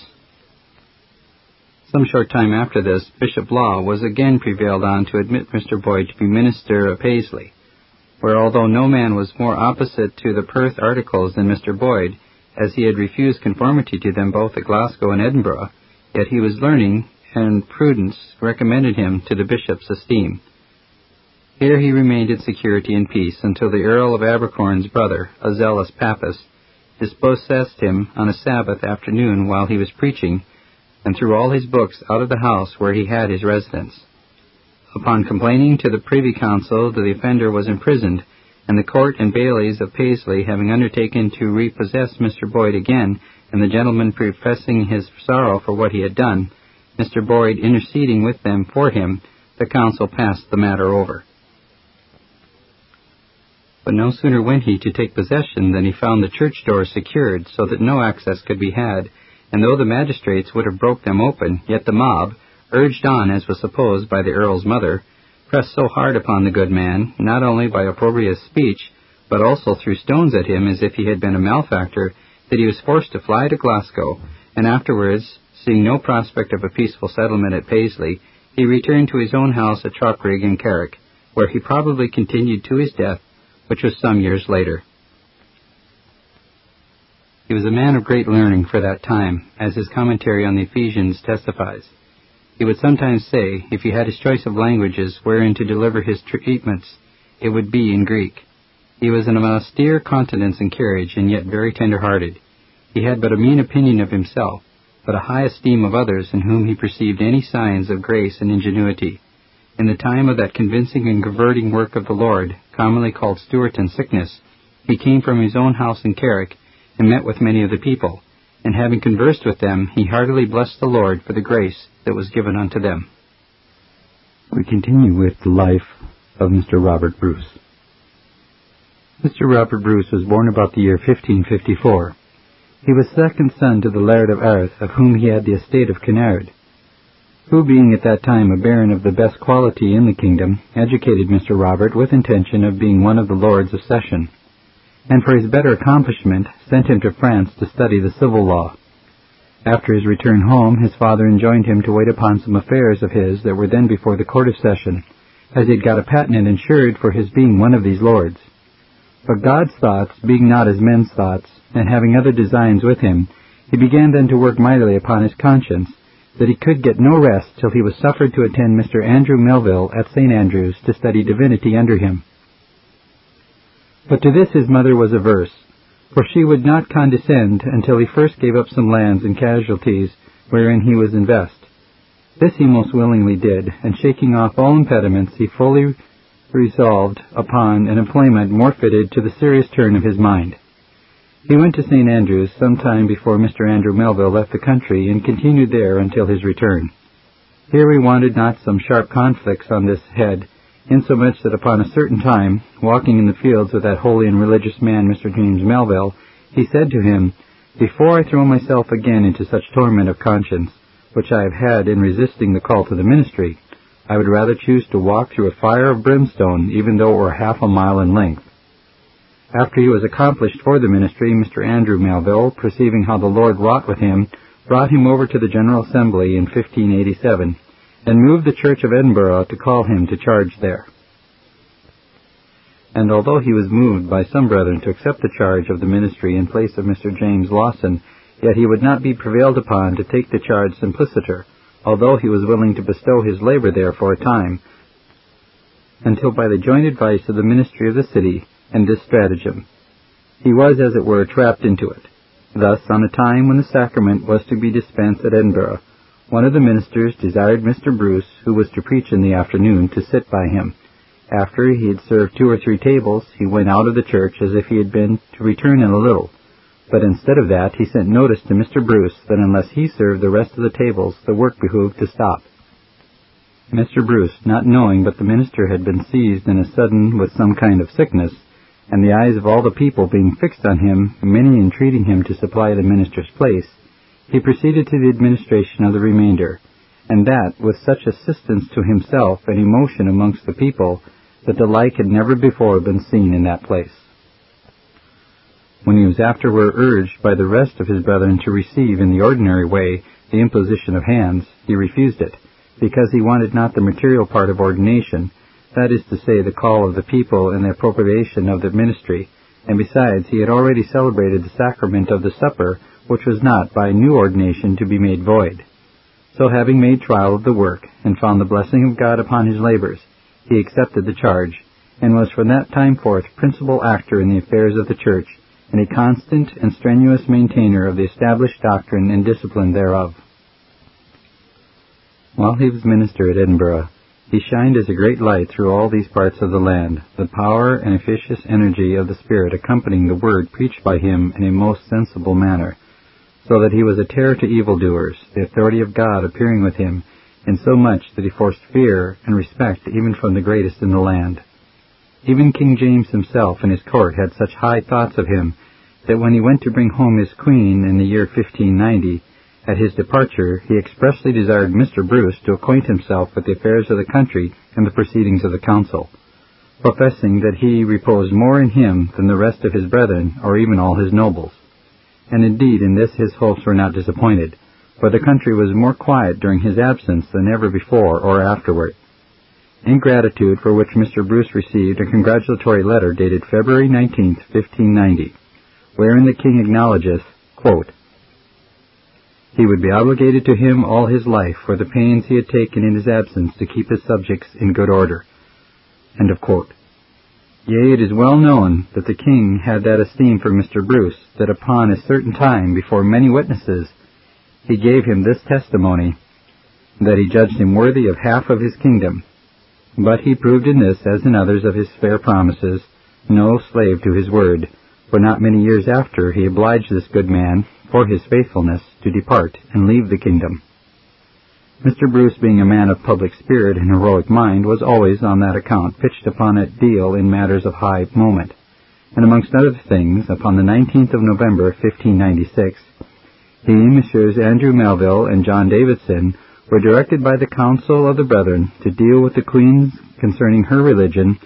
Some short time after this, Bishop Law was again prevailed on to admit Mister Boyd to be minister of Paisley, where although no man was more opposite to the Perth Articles than Mister Boyd, as he had refused conformity to them both at Glasgow and Edinburgh, yet he was learning and prudence recommended him to the bishop's esteem. Here he remained in security and peace until the Earl of Abercorn's brother, a zealous papist, dispossessed him on a Sabbath afternoon while he was preaching, and threw all his books out of the house where he had his residence. Upon complaining to the Privy Council, the offender was imprisoned, and the court and bailies of Paisley having undertaken to repossess Mister Boyd again, and the gentleman professing his sorrow for what he had done, Mister Boyd interceding with them for him, the council passed the matter over. But no sooner went he to take possession than he found the church doors secured, so that no access could be had, and though the magistrates would have broke them open, yet the mob, urged on, as was supposed, by the Earl's mother, pressed so hard upon the good man, not only by opprobrious speech, but also threw stones at him as if he had been a malefactor, that he was forced to fly to Glasgow, and afterwards, seeing no prospect of a peaceful settlement at Paisley, he returned to his own house at Trochrig in Carrick, where he probably continued to his death, which was some years later. He was a man of great learning for that time, as his commentary on the Ephesians testifies. He would sometimes say, if he had his choice of languages wherein to deliver his treatments, it would be in Greek. He was an austere countenance and carriage, and yet very tender-hearted. He had but a mean opinion of himself, but a high esteem of others in whom he perceived any signs of grace and ingenuity. In the time of that convincing and converting work of the Lord, commonly called Stewarton sickness, he came from his own house in Carrick, and met with many of the people, and having conversed with them, he heartily blessed the Lord for the grace that was given unto them. We continue with the life of Mister Robert Bruce. Mister Robert Bruce was born about the year fifteen fifty-four. He was second son to the Laird of Arth, of whom he had the estate of Kinnaird, who, being at that time a baron of the best quality in the kingdom, educated Mister Robert with intention of being one of the Lords of Session. and for his better accomplishment sent him to France to study the civil law. After his return home, his father enjoined him to wait upon some affairs of his that were then before the Court of Session, as he had got a patent insured for his being one of these lords. But God's thoughts being not as men's thoughts, and having other designs with him, he began then to work mightily upon his conscience, that he could get no rest till he was suffered to attend Mister Andrew Melville at Saint Andrew's to study divinity under him. But to this his mother was averse, for she would not condescend until he first gave up some lands and casualties wherein he was invest. This he most willingly did, and shaking off all impediments, he fully resolved upon an employment more fitted to the serious turn of his mind. He went to Saint Andrew's some time before Mister Andrew Melville left the country, and continued there until his return. Here he wanted not some sharp conflicts on this head, insomuch that upon a certain time, walking in the fields with that holy and religious man, Mister James Melville, he said to him, "Before I throw myself again into such torment of conscience, which I have had in resisting the call to the ministry, I would rather choose to walk through a fire of brimstone, even though it were half a mile in length." After he was accomplished for the ministry, Mister Andrew Melville, perceiving how the Lord wrought with him, brought him over to the General Assembly in fifteen eighty-seven, and moved the Church of Edinburgh to call him to charge there. And although he was moved by some brethren to accept the charge of the ministry in place of Mister James Lawson, yet he would not be prevailed upon to take the charge simpliciter, although he was willing to bestow his labor there for a time, until by the joint advice of the ministry of the city and this stratagem, he was, as it were, trapped into it. Thus, on a time when the sacrament was to be dispensed at Edinburgh, one of the ministers desired Mister Bruce, who was to preach in the afternoon, to sit by him. After he had served two or three tables, he went out of the church as if he had been to return in a little. But instead of that, he sent notice to Mister Bruce that unless he served the rest of the tables, the work behooved to stop. Mister Bruce, not knowing but the minister had been seized in a sudden with some kind of sickness, and the eyes of all the people being fixed on him, many entreating him to supply the minister's place, he proceeded to the administration of the remainder, and that with such assistance to himself and emotion amongst the people that the like had never before been seen in that place. When he was afterward urged by the rest of his brethren to receive in the ordinary way the imposition of hands, he refused it, because he wanted not the material part of ordination, that is to say, the call of the people and the appropriation of the ministry, and besides he had already celebrated the sacrament of the supper, which was not by new ordination to be made void. So having made trial of the work, and found the blessing of God upon his labors, he accepted the charge, and was from that time forth principal actor in the affairs of the church, and a constant and strenuous maintainer of the established doctrine and discipline thereof. While he was minister at Edinburgh, he shined as a great light through all these parts of the land, the power and efficacious energy of the Spirit accompanying the word preached by him in a most sensible manner, so that he was a terror to evildoers, the authority of God appearing with him, in so much that he forced fear and respect even from the greatest in the land. Even King James himself and his court had such high thoughts of him, that when he went to bring home his queen in the year fifteen ninety, at his departure he expressly desired Mister Bruce to acquaint himself with the affairs of the country and the proceedings of the council, professing that he reposed more in him than the rest of his brethren, or even all his nobles. And indeed in this his hopes were not disappointed, for the country was more quiet during his absence than ever before or afterward. In gratitude for which Mister Bruce received a congratulatory letter dated February nineteenth, fifteen ninety, wherein the king acknowledgeth, quote, he would be obligated to him all his life for the pains he had taken in his absence to keep his subjects in good order. End of quote. Yea, it is well known that the king had that esteem for Mister Bruce, that upon a certain time, before many witnesses, he gave him this testimony, that he judged him worthy of half of his kingdom. But he proved in this, as in others of his fair promises, no slave to his word, for not many years after he obliged this good man, for his faithfulness, to depart and leave the kingdom. Mister Bruce, being a man of public spirit and heroic mind, was always, on that account, pitched upon a deal in matters of high moment, and amongst other things, upon the nineteenth of November, fifteen ninety-six, he, Messrs. Andrew Melville and John Davidson, were directed by the council of the brethren to deal with the queen concerning her religion,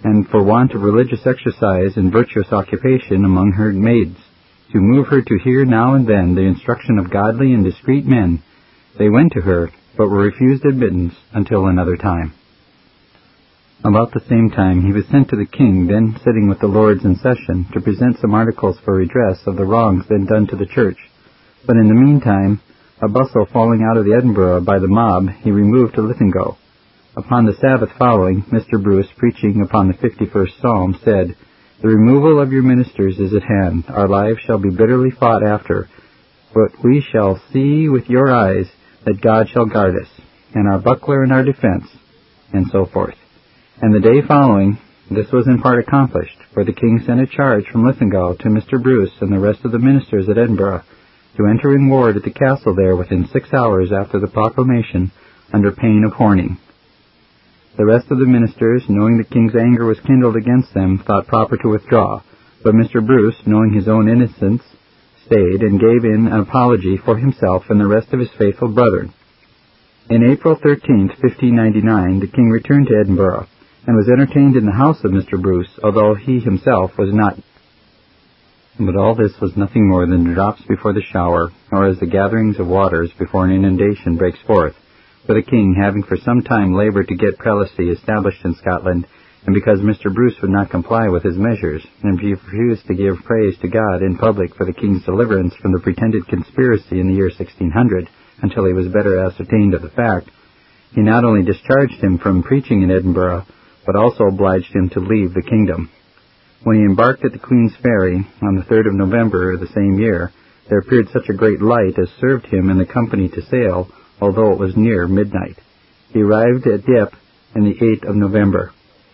and for want of religious exercise and virtuous occupation among her maids, to move her to hear now and then the instruction of godly and discreet men, they went to her, but were refused admittance until another time. About the same time he was sent to the king, then sitting with the lords in session, to present some articles for redress of the wrongs then done to the church. But in the meantime, a bustle falling out of the Edinburgh by the mob, he removed to Linlithgow. Upon the Sabbath following, Mister Bruce, preaching upon the fifty-first Psalm, said, "The removal of your ministers is at hand. Our lives shall be bitterly fought after, but we shall see with your eyes that God shall guard us, and our buckler and our defense," and so forth. And the day following, this was in part accomplished, for the king sent a charge from Linlithgow to Mister Bruce and the rest of the ministers at Edinburgh to enter in ward at the castle there within six hours after the proclamation, under pain of horning. The rest of the ministers, knowing the king's anger was kindled against them, thought proper to withdraw, but Mister Bruce, knowing his own innocence, stayed and gave in an apology for himself and the rest of his faithful brethren. In April thirteenth, fifteen ninety-nine, the king returned to Edinburgh, and was entertained in the house of Mister Bruce, although he himself was not. But all this was nothing more than the drops before the shower, or as the gatherings of waters before an inundation breaks forth, for the king, having for some time laboured to get prelacy established in Scotland, and because Mister Bruce would not comply with his measures, and refused to give praise to God in public for the king's deliverance from the pretended conspiracy in the year sixteen hundred, until he was better ascertained of the fact, he not only discharged him from preaching in Edinburgh, but also obliged him to leave the kingdom. When he embarked at the Queen's Ferry on the third of November of the same year, there appeared such a great light as served him and the company to sail, although it was near midnight. He arrived at Dieppe on the eighth of November.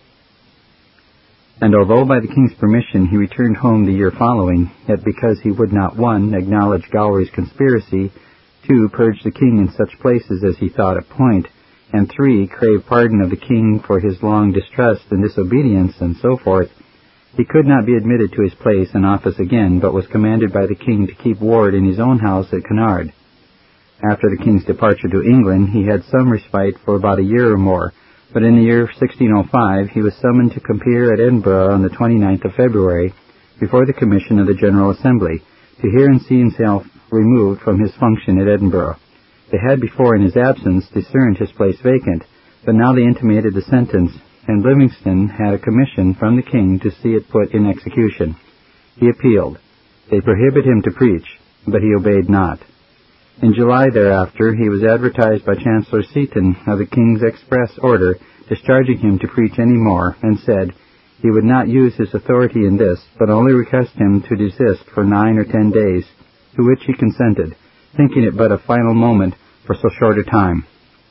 And although by the king's permission he returned home the year following, yet because he would not, one, acknowledge Gowrie's conspiracy, two, purge the king in such places as he thought at point, and three, crave pardon of the king for his long distrust and disobedience, and so forth, he could not be admitted to his place and office again, but was commanded by the king to keep ward in his own house at Kinnaird. After the king's departure to England, he had some respite for about a year or more, but in the year sixteen oh five he was summoned to appear at Edinburgh on the twenty-ninth of February, before the Commission of the General Assembly, to hear and see himself removed from his function at Edinburgh. They had before, in his absence, discerned his place vacant, but now they intimated the sentence, and Livingston had a commission from the king to see it put in execution. He appealed. They prohibited him to preach, but he obeyed not. In July thereafter he was advertised by Chancellor Seaton of the king's express order discharging him to preach any more, and said he would not use his authority in this, but only request him to desist for nine or ten days, to which he consented, thinking it but a final moment for so short a time.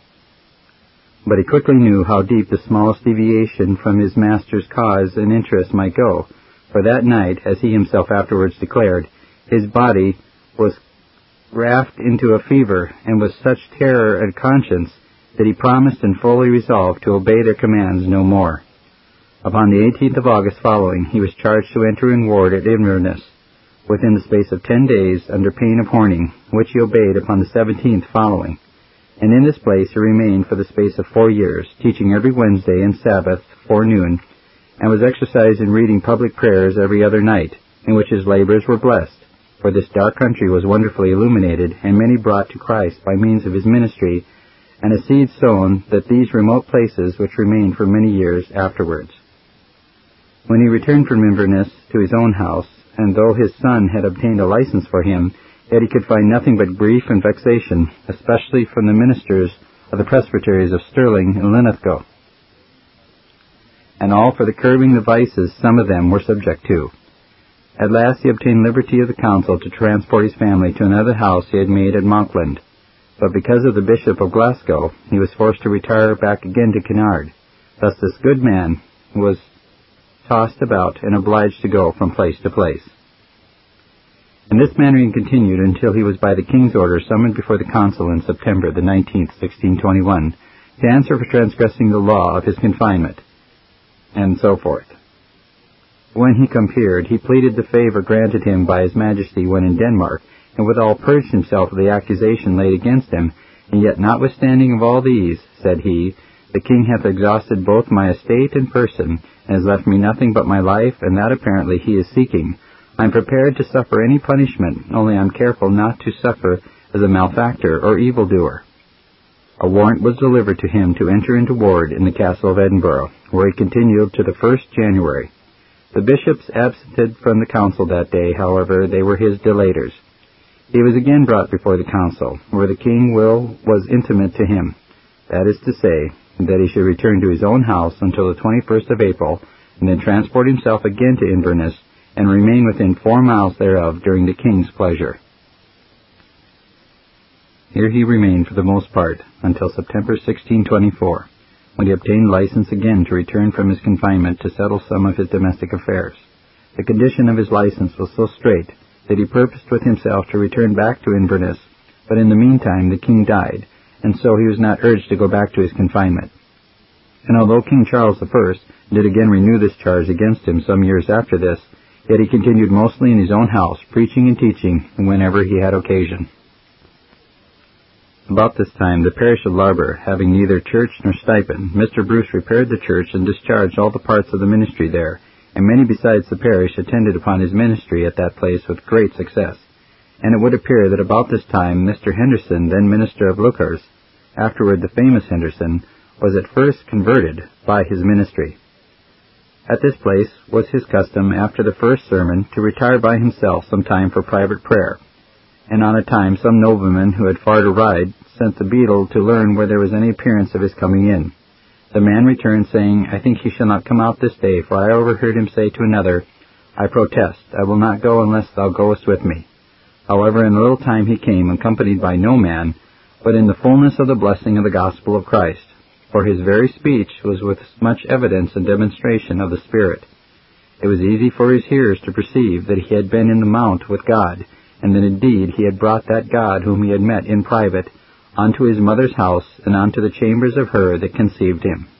But he quickly knew how deep the smallest deviation from his master's cause and interest might go, for that night, as he himself afterwards declared, his body was raft into a fever, and with such terror at conscience that he promised and fully resolved to obey their commands no more. Upon the eighteenth of August following, he was charged to enter in ward at Inverness, within the space of ten days, under pain of horning, which he obeyed upon the seventeenth following. And in this place he remained for the space of four years, teaching every Wednesday and Sabbath forenoon, and was exercised in reading public prayers every other night, in which his labours were blessed, for this dark country was wonderfully illuminated, and many brought to Christ by means of his ministry, and a seed sown that these remote places which remained for many years afterwards. When he returned from Inverness to his own house, and though his son had obtained a license for him, yet he could find nothing but grief and vexation, especially from the ministers of the presbyteries of Stirling and Linlithgow, and all for the curbing the vices some of them were subject to. At last he obtained liberty of the council to transport his family to another house he had made at Monkland, but because of the Bishop of Glasgow, he was forced to retire back again to Kinnaird. Thus this good man was tossed about and obliged to go from place to place. In this manner he continued until he was by the king's order summoned before the council in September the nineteenth, sixteen twenty-one, to answer for transgressing the law of his confinement, and so forth. When he compeered, he pleaded the favour granted him by his majesty when in Denmark, and withal purged himself of the accusation laid against him, and yet notwithstanding of all these, said he, the king hath exhausted both my estate and person, and has left me nothing but my life, and that apparently he is seeking. I am prepared to suffer any punishment, only I am careful not to suffer as a malefactor or evildoer. A warrant was delivered to him to enter into ward in the castle of Edinburgh, where he continued to the first January. The bishops absented from the council that day, however, they were his delators. He was again brought before the council, where the king will was intimate to him, that is to say, that he should return to his own house until the twenty-first of April, and then transport himself again to Inverness, and remain within four miles thereof during the king's pleasure. Here he remained for the most part until September sixteen twenty-four, when he obtained license again to return from his confinement to settle some of his domestic affairs. The condition of his license was so strait that he purposed with himself to return back to Inverness, but in the meantime the king died, and so he was not urged to go back to his confinement. And although King Charles the First did again renew this charge against him some years after this, yet he continued mostly in his own house, preaching and teaching whenever he had occasion. About this time, the parish of Larbour, having neither church nor stipend, Mister Bruce repaired the church and discharged all the parts of the ministry there, and many besides the parish attended upon his ministry at that place with great success. And it would appear that about this time Mister Henderson, then minister of Leuchars, afterward the famous Henderson, was at first converted by his ministry. At this place was his custom, after the first sermon, to retire by himself some time for private prayer, and on a time some nobleman who had far to ride sent the beadle to learn where there was any appearance of his coming in. The man returned, saying, I think he shall not come out this day, for I overheard him say to another, I protest, I will not go unless thou goest with me. However, in a little time he came, accompanied by no man, but in the fullness of the blessing of the gospel of Christ, for his very speech was with much evidence and demonstration of the Spirit. It was easy for his hearers to perceive that he had been in the mount with God, and that indeed he had brought that God whom he had met in private unto his mother's house, and unto the chambers of her that conceived him.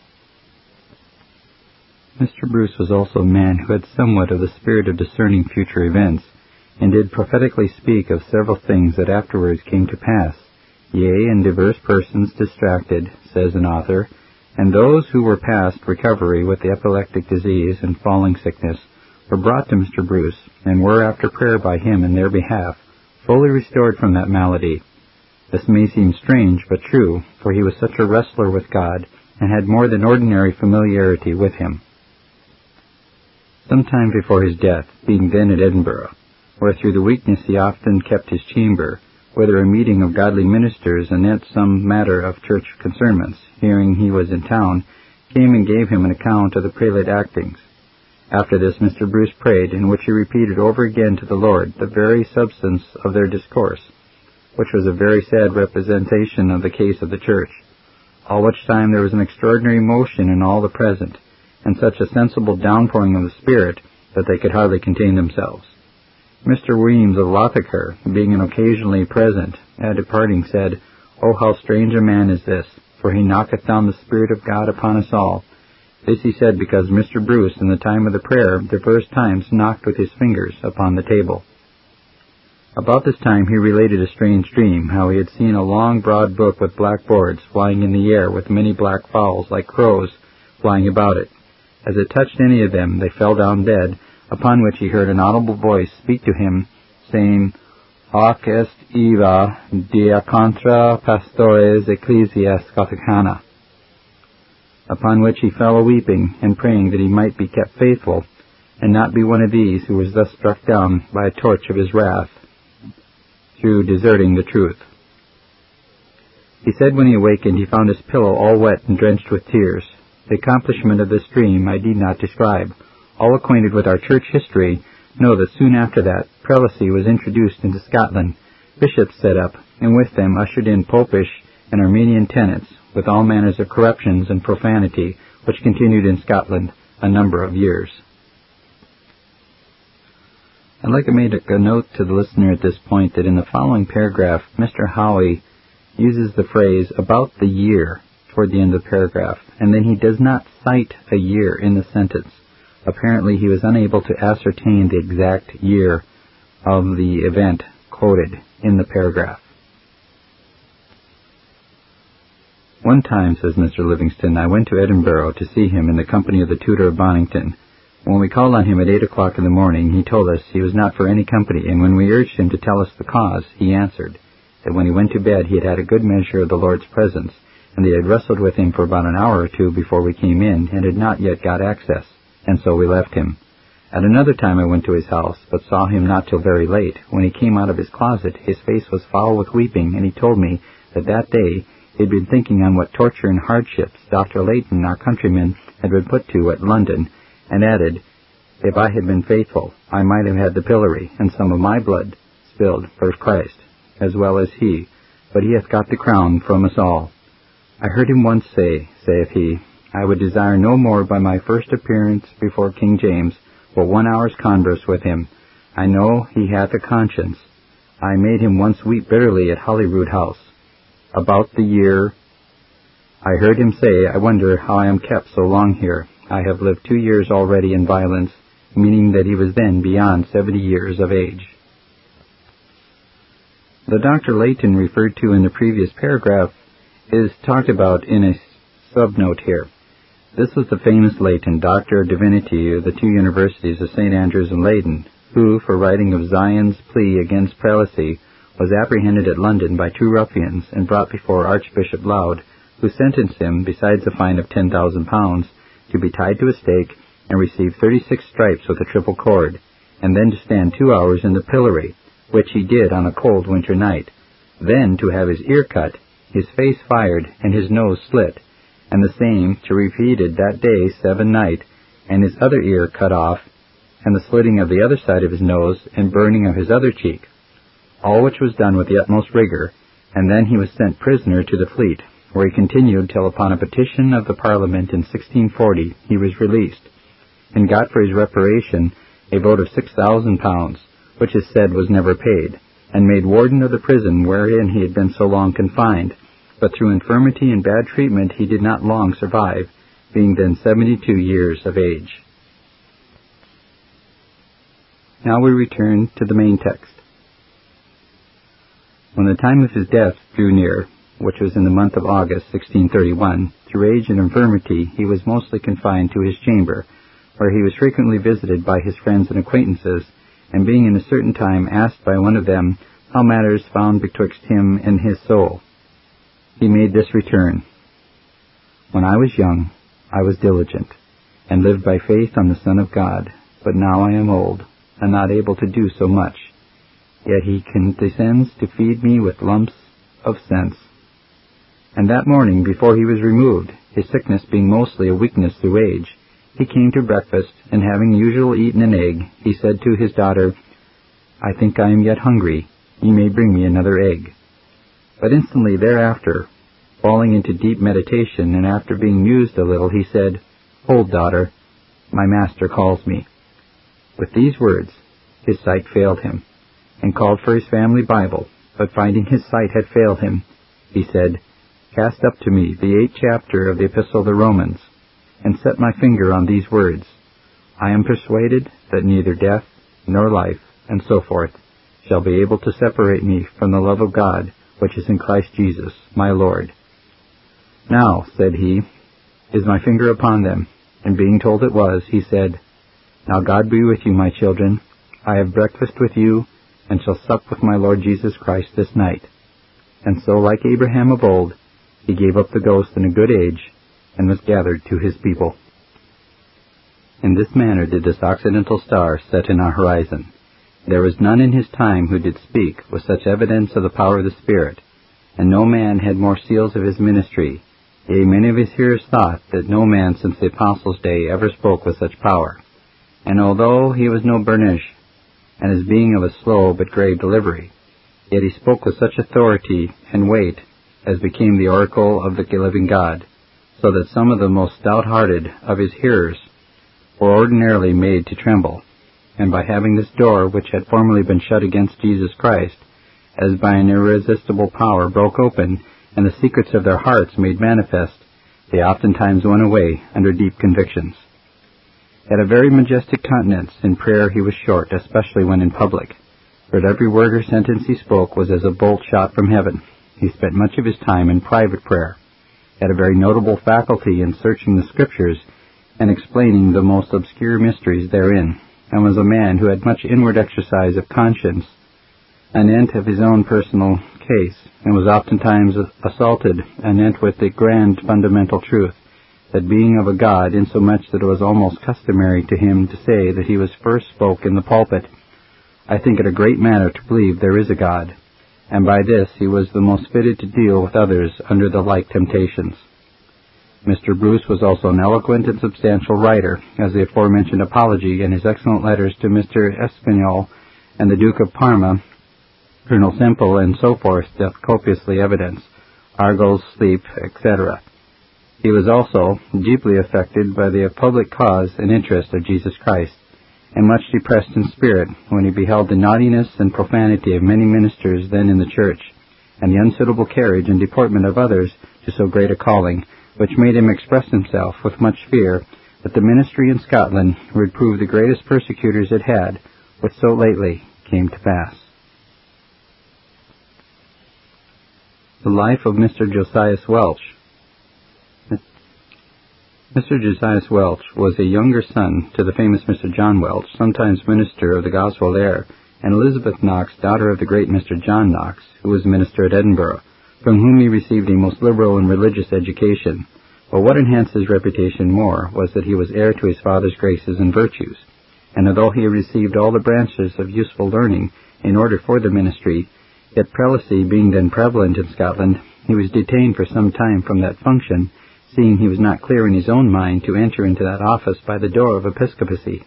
Mister Bruce was also a man who had somewhat of the spirit of discerning future events, and did prophetically speak of several things that afterwards came to pass. Yea, and divers persons distracted, says an author, and those who were past recovery with the epileptic disease and falling sickness, were brought to Mister Bruce, and were, after prayer by him in their behalf, fully restored from that malady. This may seem strange, but true, for he was such a wrestler with God, and had more than ordinary familiarity with him. Some time before his death, being then at Edinburgh, where through the weakness he often kept his chamber, whither a meeting of godly ministers anent some matter of church concernments, hearing he was in town, came and gave him an account of the prelate actings. After this Mister Bruce prayed, in which he repeated over again to the Lord the very substance of their discourse, which was a very sad representation of the case of the church, all which time there was an extraordinary motion in all the present, and such a sensible downpouring of the Spirit, that they could hardly contain themselves. Mister Weems of Lothicker, being an occasionally present, at departing said, O how strange a man is this, for he knocketh down the Spirit of God upon us all. This he said because Mister Bruce, in the time of the prayer, divers times knocked with his fingers upon the table. About this time he related a strange dream, how he had seen a long broad book with black boards flying in the air, with many black fowls like crows flying about it. As it touched any of them, they fell down dead, upon which he heard an audible voice speak to him, saying, Hoc est Eva dia contra pastores ecclesias Gothicana. Upon which he fell a-weeping, and praying that he might be kept faithful, and not be one of these who was thus struck down by a torch of his wrath, through deserting the truth. He said when he awakened he found his pillow all wet and drenched with tears. The accomplishment of this dream I need not describe. All acquainted with our church history know that soon after that, prelacy was introduced into Scotland, bishops set up, and with them ushered in popish and Armenian tenets, with all manners of corruptions and profanity, which continued in Scotland a number of years. I'd like to make a note to the listener at this point that in the following paragraph, Mister Howie uses the phrase about the year toward the end of the paragraph, and then he does not cite a year in the sentence. Apparently he was unable to ascertain the exact year of the event quoted in the paragraph. One time, says Mister Livingston, I went to Edinburgh to see him in the company of the tutor of Bonington. When we called on him at eight o'clock in the morning, he told us he was not for any company, and when we urged him to tell us the cause, he answered that when he went to bed he had had a good measure of the Lord's presence, and they had wrestled with him for about an hour or two before we came in, and had not yet got access, and so we left him. At another time I went to his house, but saw him not till very late. When he came out of his closet, his face was foul with weeping, and he told me that that day he had been thinking on what torture and hardships Doctor Layton, our countryman, had been put to at London, and added, if I had been faithful, I might have had the pillory, and some of my blood spilled for Christ, as well as he, but he hath got the crown from us all. I heard him once say, saith he, I would desire no more by my first appearance before King James, but one hour's converse with him. I know he hath a conscience. I made him once weep bitterly at Holyrood House. About the year, I heard him say, I wonder how I am kept so long here. I have lived two years already in violence, meaning that he was then beyond seventy years of age. The Doctor Layton referred to in the previous paragraph is talked about in a subnote here. This was the famous Layton, Doctor of Divinity of the two universities of Saint Andrews and Leyden, who, for writing of Zion's plea against prelacy, was apprehended at London by two ruffians and brought before Archbishop Laud, who sentenced him, besides a fine of ten thousand pounds, to be tied to a stake and receive thirty-six stripes with a triple cord, and then to stand two hours in the pillory, which he did on a cold winter night, then to have his ear cut, his face fired, and his nose slit, and the same to repeated that day seven night, and his other ear cut off, and the slitting of the other side of his nose, and burning of his other cheek, all which was done with the utmost rigor, and then he was sent prisoner to the Fleet, where he continued till upon a petition of the Parliament in sixteen forty he was released, and got for his reparation a vote of six thousand pounds, which is said was never paid, and made warden of the prison wherein he had been so long confined, but through infirmity and bad treatment he did not long survive, being then seventy-two years of age. Now we return to the main text. When the time of his death drew near, which was in the month of August, sixteen thirty-one, through age and infirmity he was mostly confined to his chamber, where he was frequently visited by his friends and acquaintances, and being in a certain time asked by one of them how matters found betwixt him and his soul, he made this return: When I was young, I was diligent, and lived by faith on the Son of God, but now I am old, and not able to do so much. Yet he condescends to feed me with lumps of sense. And that morning, before he was removed, his sickness being mostly a weakness through age, he came to breakfast, and having usually eaten an egg, he said to his daughter, I think I am yet hungry, ye may bring me another egg. But instantly thereafter, falling into deep meditation, and after being mused a little, he said, Hold, daughter, my master calls me. With these words, his sight failed him, and called for his family Bible, but finding his sight had failed him, he said, Cast up to me the eighth chapter of the Epistle of the Romans, and set my finger on these words, I am persuaded that neither death, nor life, and so forth, shall be able to separate me from the love of God, which is in Christ Jesus, my Lord. Now, said he, is my finger upon them? And being told it was, he said, Now God be with you, my children. I have breakfast with you, and shall sup with my Lord Jesus Christ this night. And so, like Abraham of old, he gave up the ghost in a good age, and was gathered to his people. In this manner did this occidental star set in our horizon. There was none in his time who did speak with such evidence of the power of the Spirit, and no man had more seals of his ministry. Yea, many of his hearers thought that no man since the Apostles' day ever spoke with such power. And although he was no Bernish, and his being of a slow but grave delivery, yet he spoke with such authority and weight as became the oracle of the living God, so that some of the most stout-hearted of his hearers were ordinarily made to tremble, and by having this door, which had formerly been shut against Jesus Christ, as by an irresistible power broke open, and the secrets of their hearts made manifest, they oftentimes went away under deep convictions. At a very majestic countenance, in prayer he was short, especially when in public, but every word or sentence he spoke was as a bolt shot from heaven. He spent much of his time in private prayer, had a very notable faculty in searching the Scriptures and explaining the most obscure mysteries therein, and was a man who had much inward exercise of conscience, anent of his own personal case, and was oftentimes assaulted anent with the grand fundamental truth, that being of a God, insomuch that it was almost customary to him to say that he was first spoke in the pulpit, I think it a great matter to believe there is a God, and by this he was the most fitted to deal with others under the like temptations. Mister Bruce was also an eloquent and substantial writer, as the aforementioned Apology and his excellent letters to Mister Espinal and the Duke of Parma, Colonel Semple, and so forth, doth copiously evidence, Argos, Sleep, et cetera. He was also deeply affected by the public cause and interest of Jesus Christ, and much depressed in spirit when he beheld the naughtiness and profanity of many ministers then in the church, and the unsuitable carriage and deportment of others to so great a calling, which made him express himself with much fear that the ministry in Scotland would prove the greatest persecutors it had, which so lately came to pass. The life of Mister Josias Welch. Mister Josias Welch was a younger son to the famous Mister John Welch, sometimes minister of the gospel there, and Elizabeth Knox, daughter of the great Mister John Knox, who was minister at Edinburgh, from whom he received a most liberal and religious education. But what enhanced his reputation more was that he was heir to his father's graces and virtues, and although he had received all the branches of useful learning in order for the ministry, yet prelacy being then prevalent in Scotland, he was detained for some time from that function, seeing he was not clear in his own mind to enter into that office by the door of episcopacy.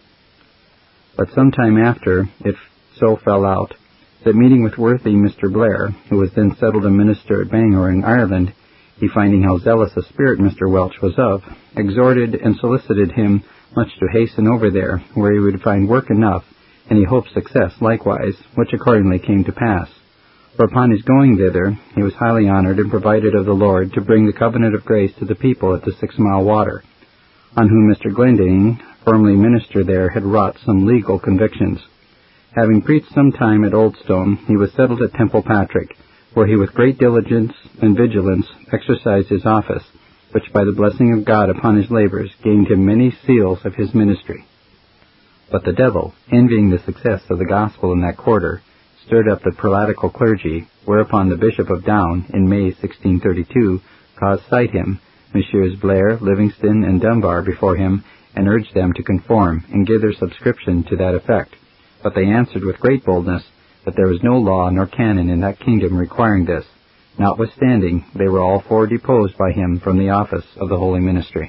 But some time after, it so fell out, that meeting with worthy Mister Blair, who was then settled a minister at Bangor in Ireland, he, finding how zealous a spirit Mister Welch was of, exhorted and solicited him much to hasten over there, where he would find work enough, and he hoped success likewise, which accordingly came to pass. For upon his going thither, he was highly honored and provided of the Lord to bring the covenant of grace to the people at the Six Mile Water, on whom Mister Glendinning, formerly minister there, had wrought some legal convictions. Having preached some time at Oldstone, he was settled at Temple Patrick, where he with great diligence and vigilance exercised his office, which by the blessing of God upon his labors gained him many seals of his ministry. But the devil, envying the success of the gospel in that quarter, stirred up the prelatical clergy, whereupon the Bishop of Down, in May sixteen thirty-two, caused cite him, Messrs. Blair, Livingston, and Dunbar before him, and urged them to conform, and give their subscription to that effect. But they answered with great boldness that there was no law nor canon in that kingdom requiring this. Notwithstanding, they were all four deposed by him from the office of the holy ministry.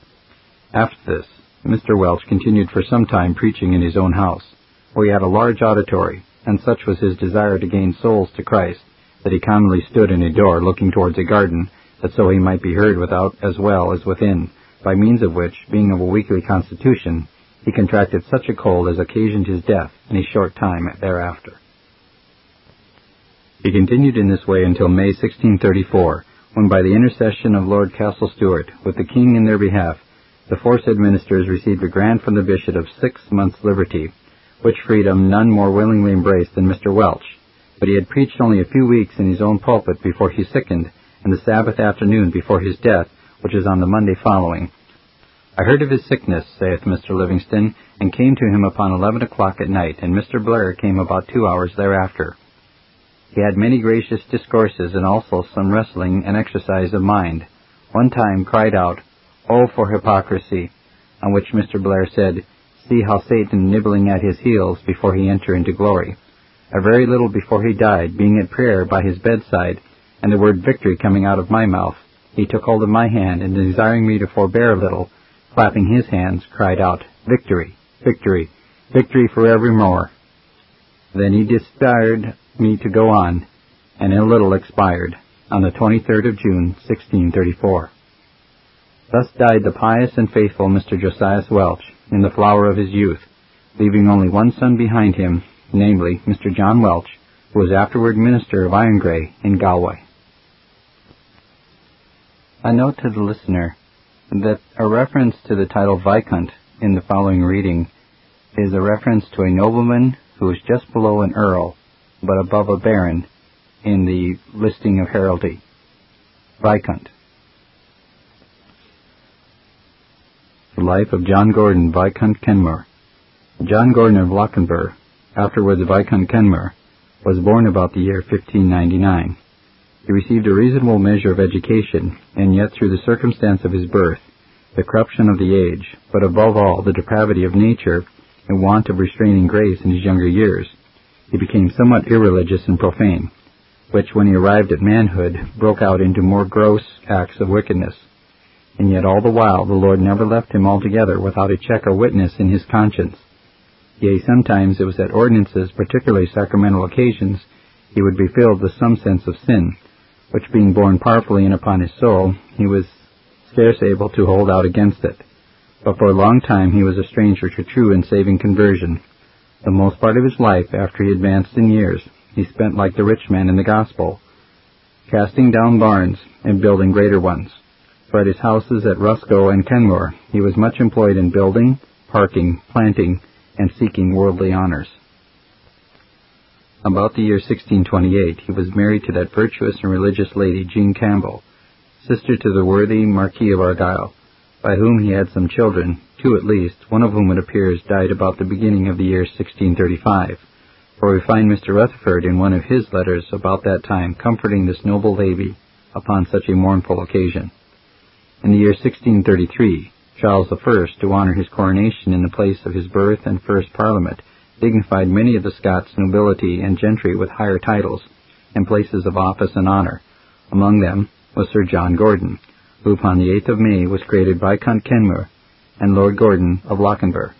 After this, Mister Welch continued for some time preaching in his own house, where he had a large auditory, and such was his desire to gain souls to Christ, that he commonly stood in a door looking towards a garden, that so he might be heard without as well as within, by means of which, being of a weakly constitution, he contracted such a cold as occasioned his death in a short time thereafter. He continued in this way until May sixteen thirty-four, when by the intercession of Lord Castle Stuart, with the King in their behalf, the foresaid ministers received a grant from the Bishop of six months' liberty, which freedom none more willingly embraced than Mister Welch. But he had preached only a few weeks in his own pulpit before he sickened, and the Sabbath afternoon before his death, which is on the Monday following. I heard of his sickness, saith Mister Livingston, and came to him upon eleven o'clock at night, and Mister Blair came about two hours thereafter. He had many gracious discourses, and also some wrestling and exercise of mind. One time cried out, "Oh, for hypocrisy!" on which Mister Blair said, "See how Satan nibbling at his heels before he enter into glory." A very little before he died, being at prayer by his bedside, and the word victory coming out of my mouth, he took hold of my hand, and desiring me to forbear a little, clapping his hands, cried out, "Victory, victory, victory for evermore." Then he desired me to go on, and in a little expired, on the twenty-third of June, sixteen thirty-four. Thus died the pious and faithful Mister Josias Welch, in the flower of his youth, leaving only one son behind him, namely Mister John Welch, who was afterward minister of Irongray in Galway. A note to the listener that a reference to the title Viscount in the following reading is a reference to a nobleman who is just below an earl, but above a baron in the listing of heraldry. Viscount. The life of John Gordon, Viscount Kenmure. John Gordon of Lochinvar, afterwards Viscount Kenmure, was born about the year fifteen ninety-nine. He received a reasonable measure of education, and yet through the circumstance of his birth, the corruption of the age, but above all the depravity of nature, and want of restraining grace in his younger years, he became somewhat irreligious and profane, which, when he arrived at manhood, broke out into more gross acts of wickedness. And yet all the while the Lord never left him altogether without a check or witness in his conscience. Yea, sometimes it was at ordinances, particularly sacramental occasions, he would be filled with some sense of sin, which being borne powerfully in upon his soul, he was scarce able to hold out against it. But for a long time he was a stranger to true and saving conversion. The most part of his life, after he advanced in years, he spent like the rich man in the Gospel, casting down barns and building greater ones. For at his houses at Rusco and Kenmure he was much employed in building, parking, planting, and seeking worldly honors. About the year sixteen twenty-eight he was married to that virtuous and religious lady Jean Campbell, sister to the worthy Marquis of Argyll, by whom he had some children, two at least, one of whom it appears died about the beginning of the year sixteen thirty-five, for we find Mister Rutherford in one of his letters about that time comforting this noble lady upon such a mournful occasion. In the year sixteen thirty-three, Charles the First, to honor his coronation in the place of his birth and first Parliament, dignified many of the Scots nobility and gentry with higher titles and places of office and honor. Among them was Sir John Gordon, who upon the eighth of May was created Viscount Kenmure and Lord Gordon of Lochinvar.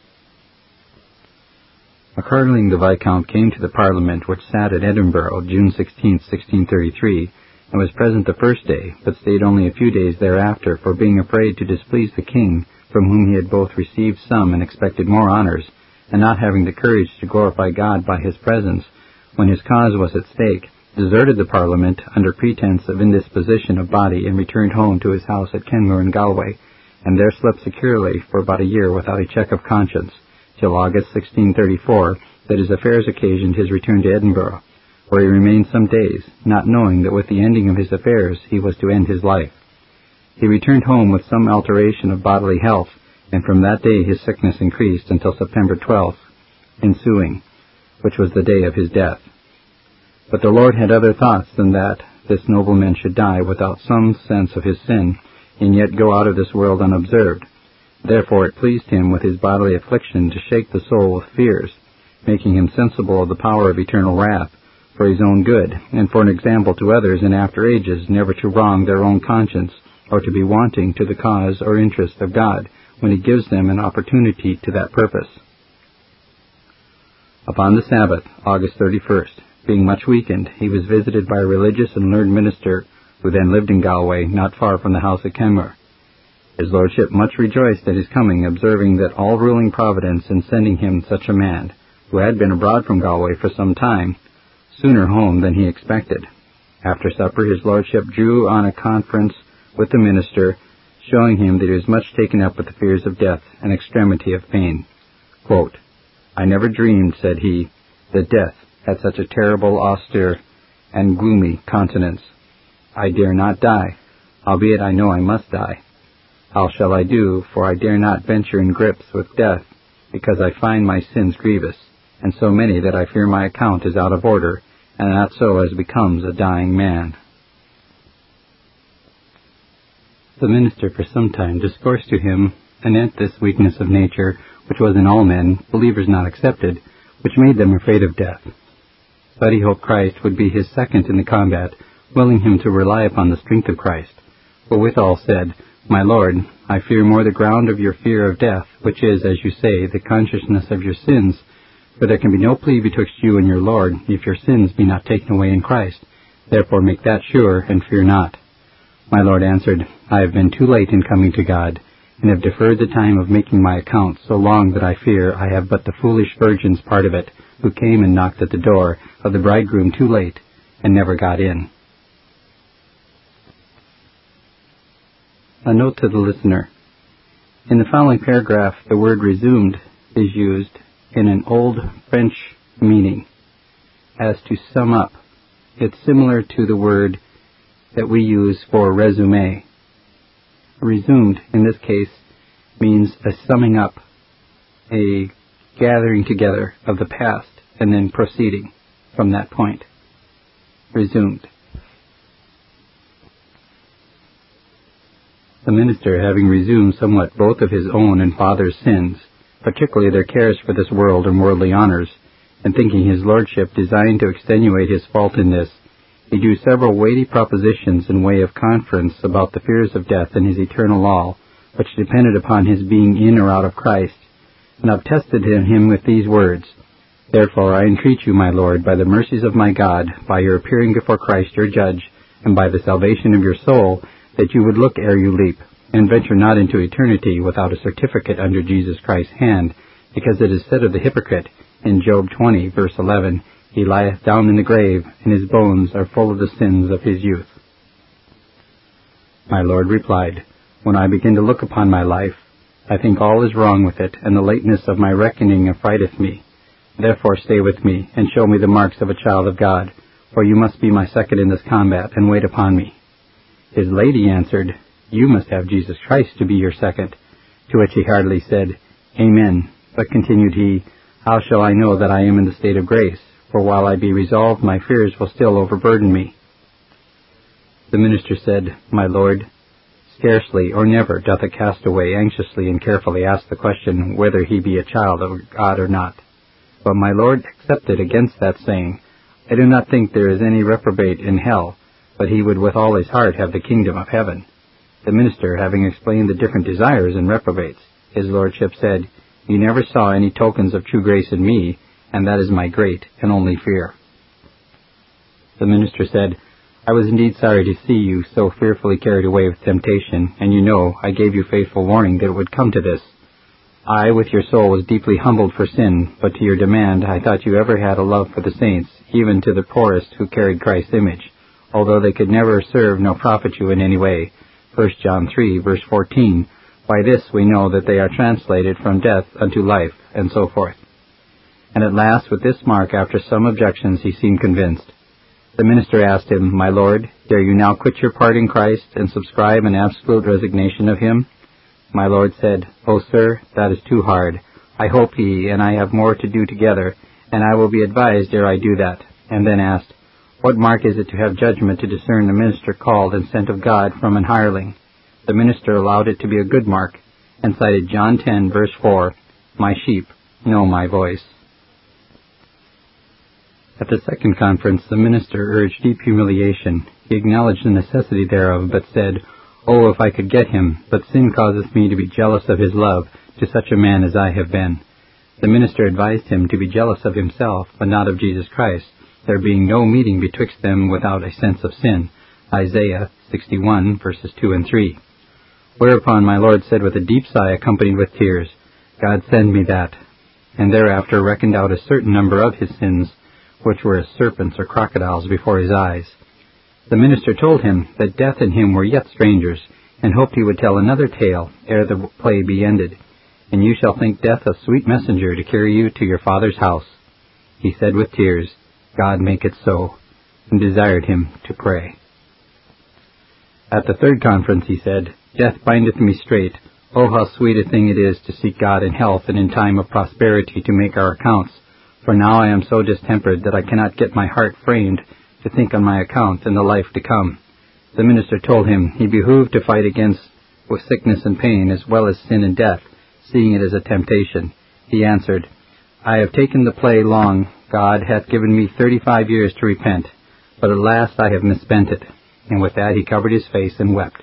Accordingly, the Viscount came to the Parliament which sat at Edinburgh June sixteenth, sixteen thirty-three, and was present the first day, but stayed only a few days thereafter, for being afraid to displease the king, from whom he had both received some and expected more honors, and not having the courage to glorify God by his presence, when his cause was at stake, deserted the Parliament under pretense of indisposition of body, and returned home to his house at Kenmure in Galway, and there slept securely for about a year without a check of conscience, till August sixteen thirty-four, that his affairs occasioned his return to Edinburgh, where he remained some days, not knowing that with the ending of his affairs he was to end his life. He returned home with some alteration of bodily health, and from that day his sickness increased until September twelfth ensuing, which was the day of his death. But the Lord had other thoughts than that this nobleman should die without some sense of his sin, and yet go out of this world unobserved. Therefore it pleased him with his bodily affliction to shake the soul with fears, making him sensible of the power of eternal wrath, for his own good, and for an example to others in after ages, never to wrong their own conscience, or to be wanting to the cause or interest of God, when he gives them an opportunity to that purpose. Upon the Sabbath, August thirty-first, being much weakened, he was visited by a religious and learned minister, who then lived in Galway, not far from the house at Kenmure. His lordship much rejoiced at his coming, observing that all ruling providence in sending him such a man, who had been abroad from Galway for some time, sooner home than he expected. After supper his lordship drew on a conference with the minister, showing him that he was much taken up with the fears of death and extremity of pain. Quote, "I never dreamed," said he, "that death had such a terrible, austere, and gloomy countenance. I dare not die, albeit I know I must die. How shall I do, for I dare not venture in grips with death, because I find my sins grievous, and so many that I fear my account is out of order, and not so as becomes a dying man." The minister for some time discoursed to him anent this weakness of nature, which was in all men, believers not excepted, which made them afraid of death. But he hoped Christ would be his second in the combat, willing him to rely upon the strength of Christ, but withal said, "My Lord, I fear more the ground of your fear of death, which is, as you say, the consciousness of your sins, for there can be no plea betwixt you and your Lord, if your sins be not taken away in Christ. Therefore make that sure, and fear not." My Lord answered, "I have been too late in coming to God, and have deferred the time of making my account so long that I fear I have but the foolish virgin's part of it, who came and knocked at the door of the bridegroom too late, and never got in." A note to the listener. In the following paragraph, the word resumed is used in an old French meaning, as to sum up. It's similar to the word that we use for resume. Resumed, in this case, means a summing up, a gathering together of the past, and then proceeding from that point. Resumed. The minister, having resumed somewhat both of his own and father's sins, particularly their cares for this world and worldly honors, and thinking his lordship designed to extenuate his fault in this, he drew several weighty propositions in way of conference about the fears of death and his eternal law, which depended upon his being in or out of Christ, and have tested him with these words, Therefore I entreat you, my Lord, by the mercies of my God, by your appearing before Christ your judge, and by the salvation of your soul, that you would look ere you leap, and venture not into eternity without a certificate under Jesus Christ's hand, because it is said of the hypocrite, in Job twenty, verse eleven, He lieth down in the grave, and his bones are full of the sins of his youth. My Lord replied, When I begin to look upon my life, I think all is wrong with it, and the lateness of my reckoning affrighteth me. Therefore stay with me, and show me the marks of a child of God, for you must be my second in this combat, and wait upon me. His lady answered, You must have Jesus Christ to be your second. To which he heartily said, Amen. But continued he, How shall I know that I am in the state of grace? For while I be resolved, my fears will still overburden me. The minister said, My Lord, scarcely or never doth a castaway anxiously and carefully ask the question whether he be a child of God or not. But my Lord accepted against that, saying, I do not think there is any reprobate in hell, but he would with all his heart have the kingdom of heaven. The minister, having explained the different desires in reprobates, his lordship said, You never saw any tokens of true grace in me, and that is my great and only fear. The minister said, I was indeed sorry to see you so fearfully carried away with temptation, and you know I gave you faithful warning that it would come to this. I, with your soul, was deeply humbled for sin, but to your demand I thought you ever had a love for the saints, even to the poorest who carried Christ's image, although they could never serve nor profit you in any way. First John three, verse fourteen, By this we know that they are translated from death unto life, and so forth. And at last, with this mark, after some objections, he seemed convinced. The minister asked him, My Lord, dare you now quit your part in Christ, and subscribe an absolute resignation of him? My Lord said, O sir, that is too hard. I hope he and I have more to do together, and I will be advised ere I do that. And then asked, What mark is it to have judgment to discern the minister called and sent of God from an hireling? The minister allowed it to be a good mark, and cited John ten, verse four, My sheep know my voice. At the second conference, the minister urged deep humiliation. He acknowledged the necessity thereof, but said, Oh, if I could get him, but sin causeth me to be jealous of his love to such a man as I have been. The minister advised him to be jealous of himself, but not of Jesus Christ, there being no meeting betwixt them without a sense of sin. Isaiah sixty-one, verses two and three. Whereupon my Lord said with a deep sigh accompanied with tears, God send me that, and thereafter reckoned out a certain number of his sins, which were as serpents or crocodiles before his eyes. The minister told him that death and him were yet strangers, and hoped he would tell another tale ere the play be ended, and you shall think death a sweet messenger to carry you to your father's house. He said with tears, God make it so, and desired him to pray. At the third conference he said, Death bindeth me straight. Oh, how sweet a thing it is to seek God in health and in time of prosperity to make our accounts. For now I am so distempered that I cannot get my heart framed to think on my account and the life to come. The minister told him he behooved to fight against with sickness and pain as well as sin and death, seeing it as a temptation. He answered, I have taken the play long. God hath given me thirty-five years to repent, but at last I have misspent it. And with that he covered his face and wept.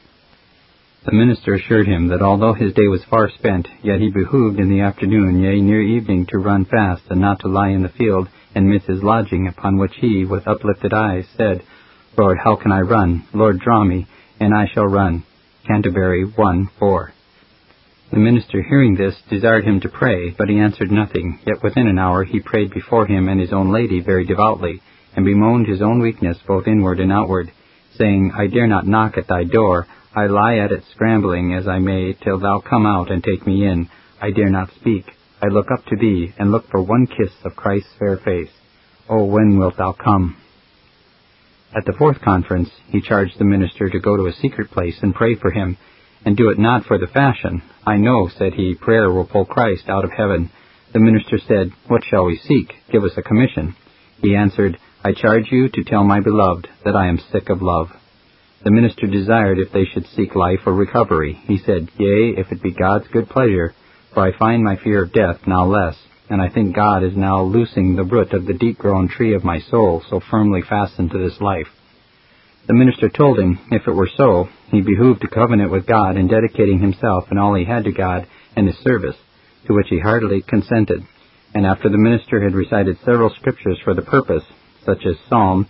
The minister assured him that although his day was far spent, yet he behooved in the afternoon, yea, near evening, to run fast, and not to lie in the field and miss his lodging, upon which he, with uplifted eyes, said, Lord, how can I run? Lord, draw me, and I shall run. Canterbury one four. The minister, hearing this, desired him to pray, but he answered nothing. Yet within an hour he prayed before him and his own lady very devoutly, and bemoaned his own weakness both inward and outward, saying, I dare not knock at thy door. I lie at it scrambling as I may, till thou come out and take me in. I dare not speak. I look up to thee, and look for one kiss of Christ's fair face. Oh, when wilt thou come? At the fourth conference, he charged the minister to go to a secret place and pray for him, and do it not for the fashion. I know, said he, prayer will pull Christ out of heaven. The minister said, What shall we seek? Give us a commission. He answered, I charge you to tell my beloved that I am sick of love. The minister desired if they should seek life or recovery. He said, Yea, if it be God's good pleasure, for I find my fear of death now less, and I think God is now loosing the root of the deep-grown tree of my soul, so firmly fastened to this life. The minister told him, if it were so, he behooved to covenant with God in dedicating himself and all he had to God and his service, to which he heartily consented. And after the minister had recited several scriptures for the purpose, such as Psalm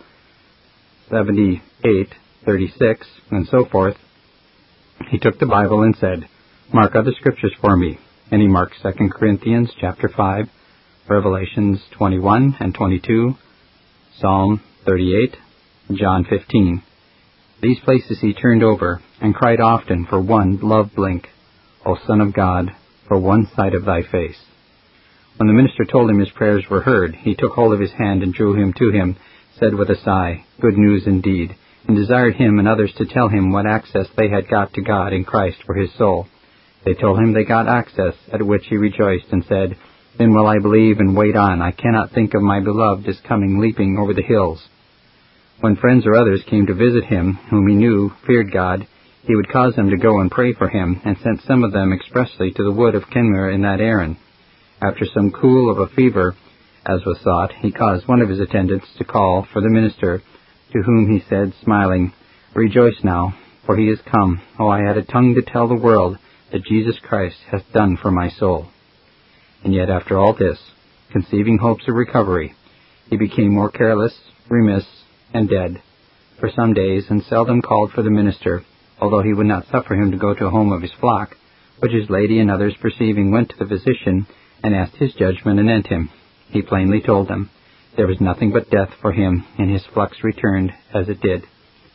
seventy-eight, thirty-six, and so forth, he took the Bible and said, Mark other scriptures for me. And he marked Second Corinthians chapter five, Revelations twenty-one and twenty-two, Psalm thirty-eight, John fifteen. These places he turned over, and cried often for one love blink, O Son of God, for one sight of thy face. When the minister told him his prayers were heard, he took hold of his hand and drew him to him, said with a sigh, Good news indeed, and desired him and others to tell him what access they had got to God in Christ for his soul. They told him they got access, at which he rejoiced and said, Then will I believe and wait on. I cannot think of my beloved as coming leaping over the hills. When friends or others came to visit him, whom he knew feared God, he would cause them to go and pray for him, and sent some of them expressly to the wood of Kenmare in that errand. After some cool of a fever, as was thought, he caused one of his attendants to call for the minister, to whom he said, smiling, Rejoice now, for he is come. Oh, I had a tongue to tell the world that Jesus Christ hath done for my soul. And yet after all this, conceiving hopes of recovery, he became more careless, remiss, and dead for some days, and seldom called for the minister, although he would not suffer him to go to a home of his flock, which his lady and others perceiving went to the physician, and asked his judgment anent him. He plainly told them there was nothing but death for him, and his flux returned as it did.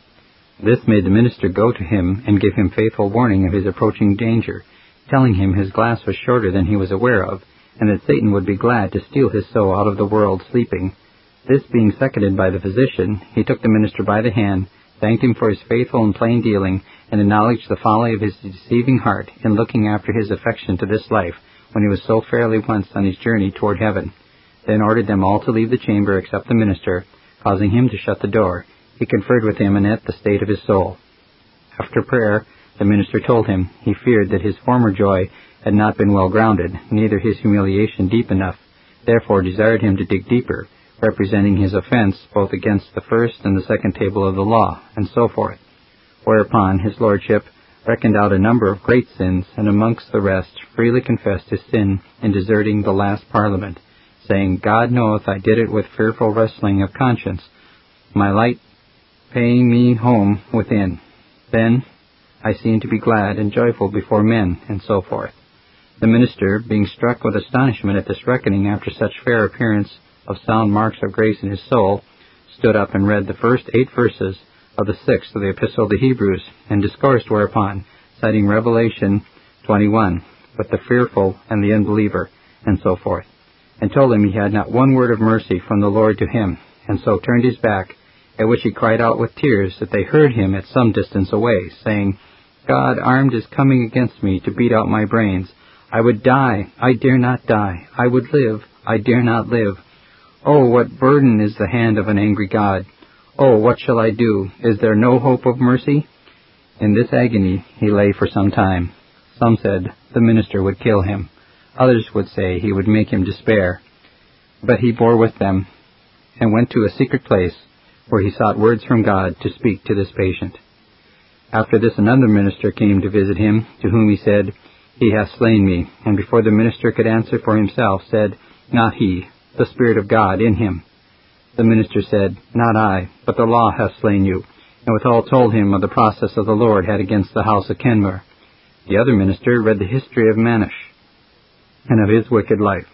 This made the minister go to him and give him faithful warning of his approaching danger, telling him his glass was shorter than he was aware of, and that Satan would be glad to steal his soul out of the world sleeping. This being seconded by the physician, he took the minister by the hand, thanked him for his faithful and plain dealing, and acknowledged the folly of his deceiving heart in looking after his affection to this life, when he was so fairly once on his journey toward heaven. Then ordered them all to leave the chamber except the minister, causing him to shut the door. He conferred with him anent the state of his soul. After prayer, the minister told him he feared that his former joy had not been well grounded, neither his humiliation deep enough, therefore desired him to dig deeper, representing his offense both against the first and the second table of the law, and so forth. Whereupon his lordship reckoned out a number of great sins, and amongst the rest freely confessed his sin in deserting the last Parliament, saying, God knoweth I did it with fearful wrestling of conscience, my light paying me home within. Then I seemed to be glad and joyful before men, and so forth. The minister, being struck with astonishment at this reckoning after such fair appearance of sound marks of grace in his soul, stood up and read the first eight verses of the sixth of the Epistle of the Hebrews, and discoursed whereupon, citing Revelation twenty-one, with the fearful and the unbeliever, and so forth, and told him he had not one word of mercy from the Lord to him, and so turned his back, at which he cried out with tears that they heard him at some distance away, saying, God armed is coming against me to beat out my brains. I would die, I dare not die. I would live, I dare not live. Oh, what burden is the hand of an angry God! Oh, what shall I do? Is there no hope of mercy? In this agony he lay for some time. Some said the minister would kill him. Others would say he would make him despair. But he bore with them, and went to a secret place, where he sought words from God to speak to this patient. After this another minister came to visit him, to whom he said, He hath slain me, and before the minister could answer for himself, said, Not he, the Spirit of God in him. The minister said, Not I, but the law hath slain you, and withal told him of the process of the Lord had against the house of Kenmare. The other minister read the history of Manish, and of his wicked life,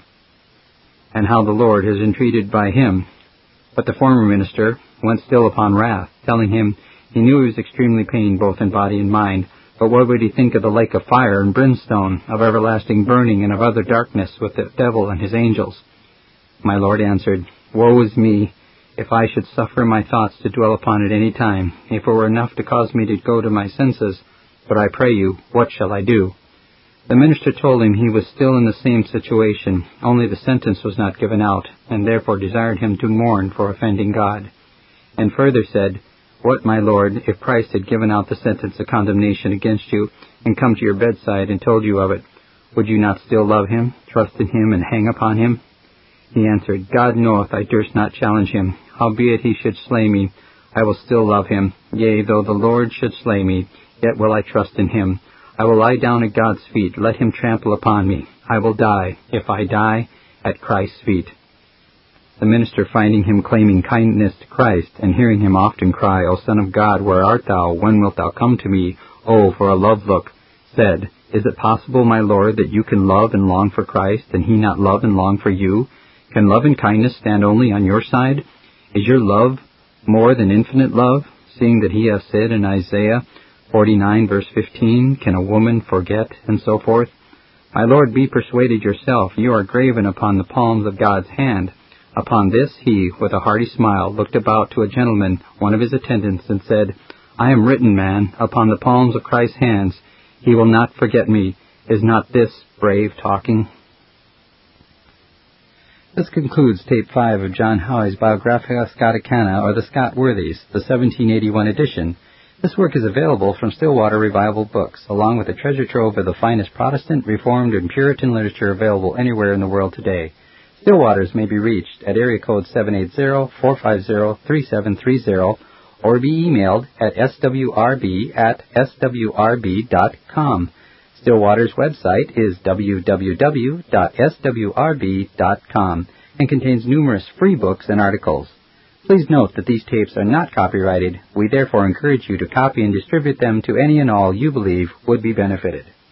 and how the Lord has entreated by him. But the former minister went still upon wrath, telling him he knew he was extremely pained both in body and mind, but what would he think of the lake of fire and brimstone, of everlasting burning, and of utter darkness with the devil and his angels? My Lord answered, Woe is me, if I should suffer my thoughts to dwell upon it any time. If it were enough to cause me to go to my senses, But I pray you, what shall I do?" The minister told him he was still in the same situation, only the sentence was not given out, and therefore desired him to mourn for offending God. And further said, "What, my lord, if Christ had given out the sentence of condemnation against you, and come to your bedside and told you of it, would you not still love him, trust in him, and hang upon him?" He answered, "God knoweth I durst not challenge him. Howbeit he should slay me, I will still love him. Yea, though the Lord should slay me, yet will I trust in him. I will lie down at God's feet. Let him trample upon me. I will die, if I die, at Christ's feet." The minister, finding him claiming kindness to Christ, and hearing him often cry, "O Son of God, where art thou? When wilt thou come to me? Oh, for a love look," said, "Is it possible, my Lord, that you can love and long for Christ, and he not love and long for you? Can love and kindness stand only on your side? Is your love more than infinite love, seeing that he hath said in Isaiah forty-nine, verse fifteen, "Can a woman forget?" and so forth? My Lord, be persuaded yourself. You are graven upon the palms of God's hand. Upon this he, with a hearty smile, looked about to a gentleman, one of his attendants, and said, "I am written, man, upon the palms of Christ's hands. He will not forget me. Is not this brave talking?" This concludes Tape five of John Howey's Biographia Scoticana, or the Scott Worthies, the seventeen eighty-one edition. This work is available from Stillwater Revival Books, along with a treasure trove of the finest Protestant, Reformed, and Puritan literature available anywhere in the world today. Stillwaters may be reached at area code seven eight zero, four five zero, three seven three zero or be emailed at s w r b at s w r b dot com. Stillwater's website is w w w dot s w r b dot com and contains numerous free books and articles. Please note that these tapes are not copyrighted. We therefore encourage you to copy and distribute them to any and all you believe would be benefited.